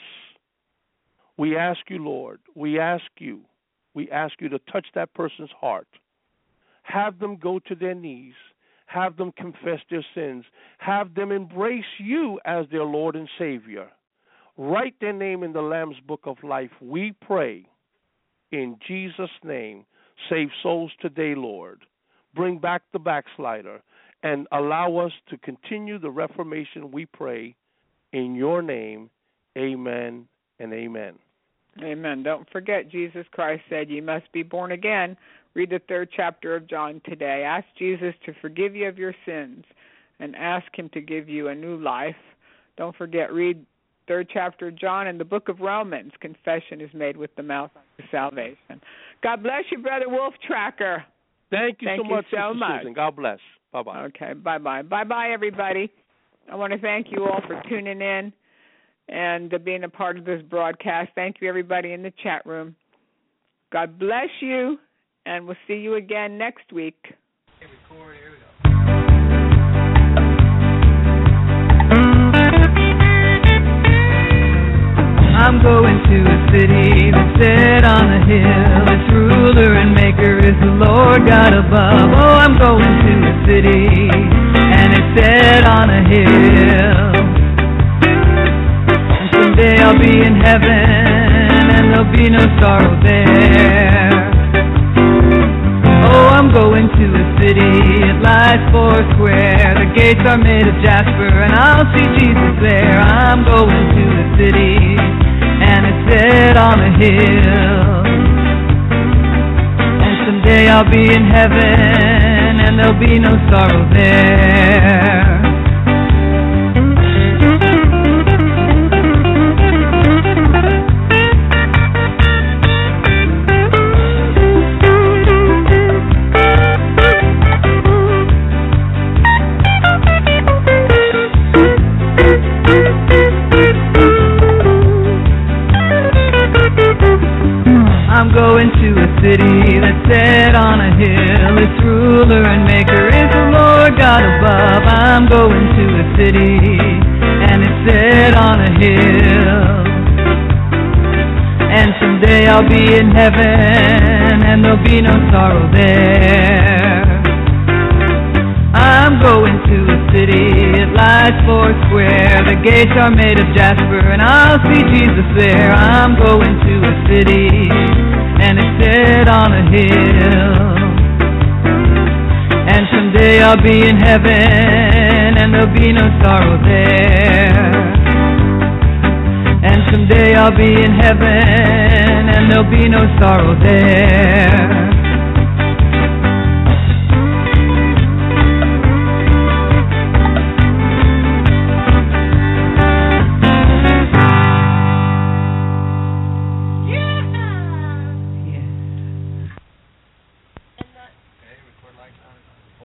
we ask you, Lord, we ask you, we ask you to touch that person's heart. Have them go to their knees. Have them confess their sins. Have them embrace you as their Lord and Savior. Write their name in the Lamb's Book of Life. We pray in Jesus' name. Save souls today, Lord. Bring back the backslider and allow us to continue the reformation, we pray, in your name. Amen and amen. Amen. Don't forget, Jesus Christ said you must be born again. Read the third chapter of John today. Ask Jesus to forgive you of your sins and ask him to give you a new life. Don't forget, read third chapter of John and the book of Romans. Confession is made with the mouth unto salvation. God bless you, Brother Wolf Tracker. Thank you thank so you much, so Sister much. Susan. God bless. Bye-bye. Okay, bye-bye. Bye-bye, everybody. I want to thank you all for tuning in and uh, being a part of this broadcast. Thank you, everybody in the chat room. God bless you, and we'll see you again next week. I'm going to a city that's set on a hill. Its ruler and maker is the Lord God above. Oh, I'm going to a city, and it's set on a hill. And someday I'll be in heaven, and there'll be no sorrow there. Oh, I'm going to a city, it lies four square. The gates are made of jasper, and I'll see Jesus there. I'm going to a city, and it's set on a hill. And someday I'll be in heaven, and there'll be no sorrow there. I'm going to a city that's set on a hill. Its ruler and maker is the Lord God above. I'm going to a city, and it's set on a hill. And someday I'll be in heaven, and there'll be no sorrow there. I'm going to a city, it lies four square. The gates are made of jasper, and I'll see Jesus there. I'm going to a city, and it's set on a hill. And someday I'll be in heaven, and there'll be no sorrow there. And someday I'll be in heaven, and there'll be no sorrow there.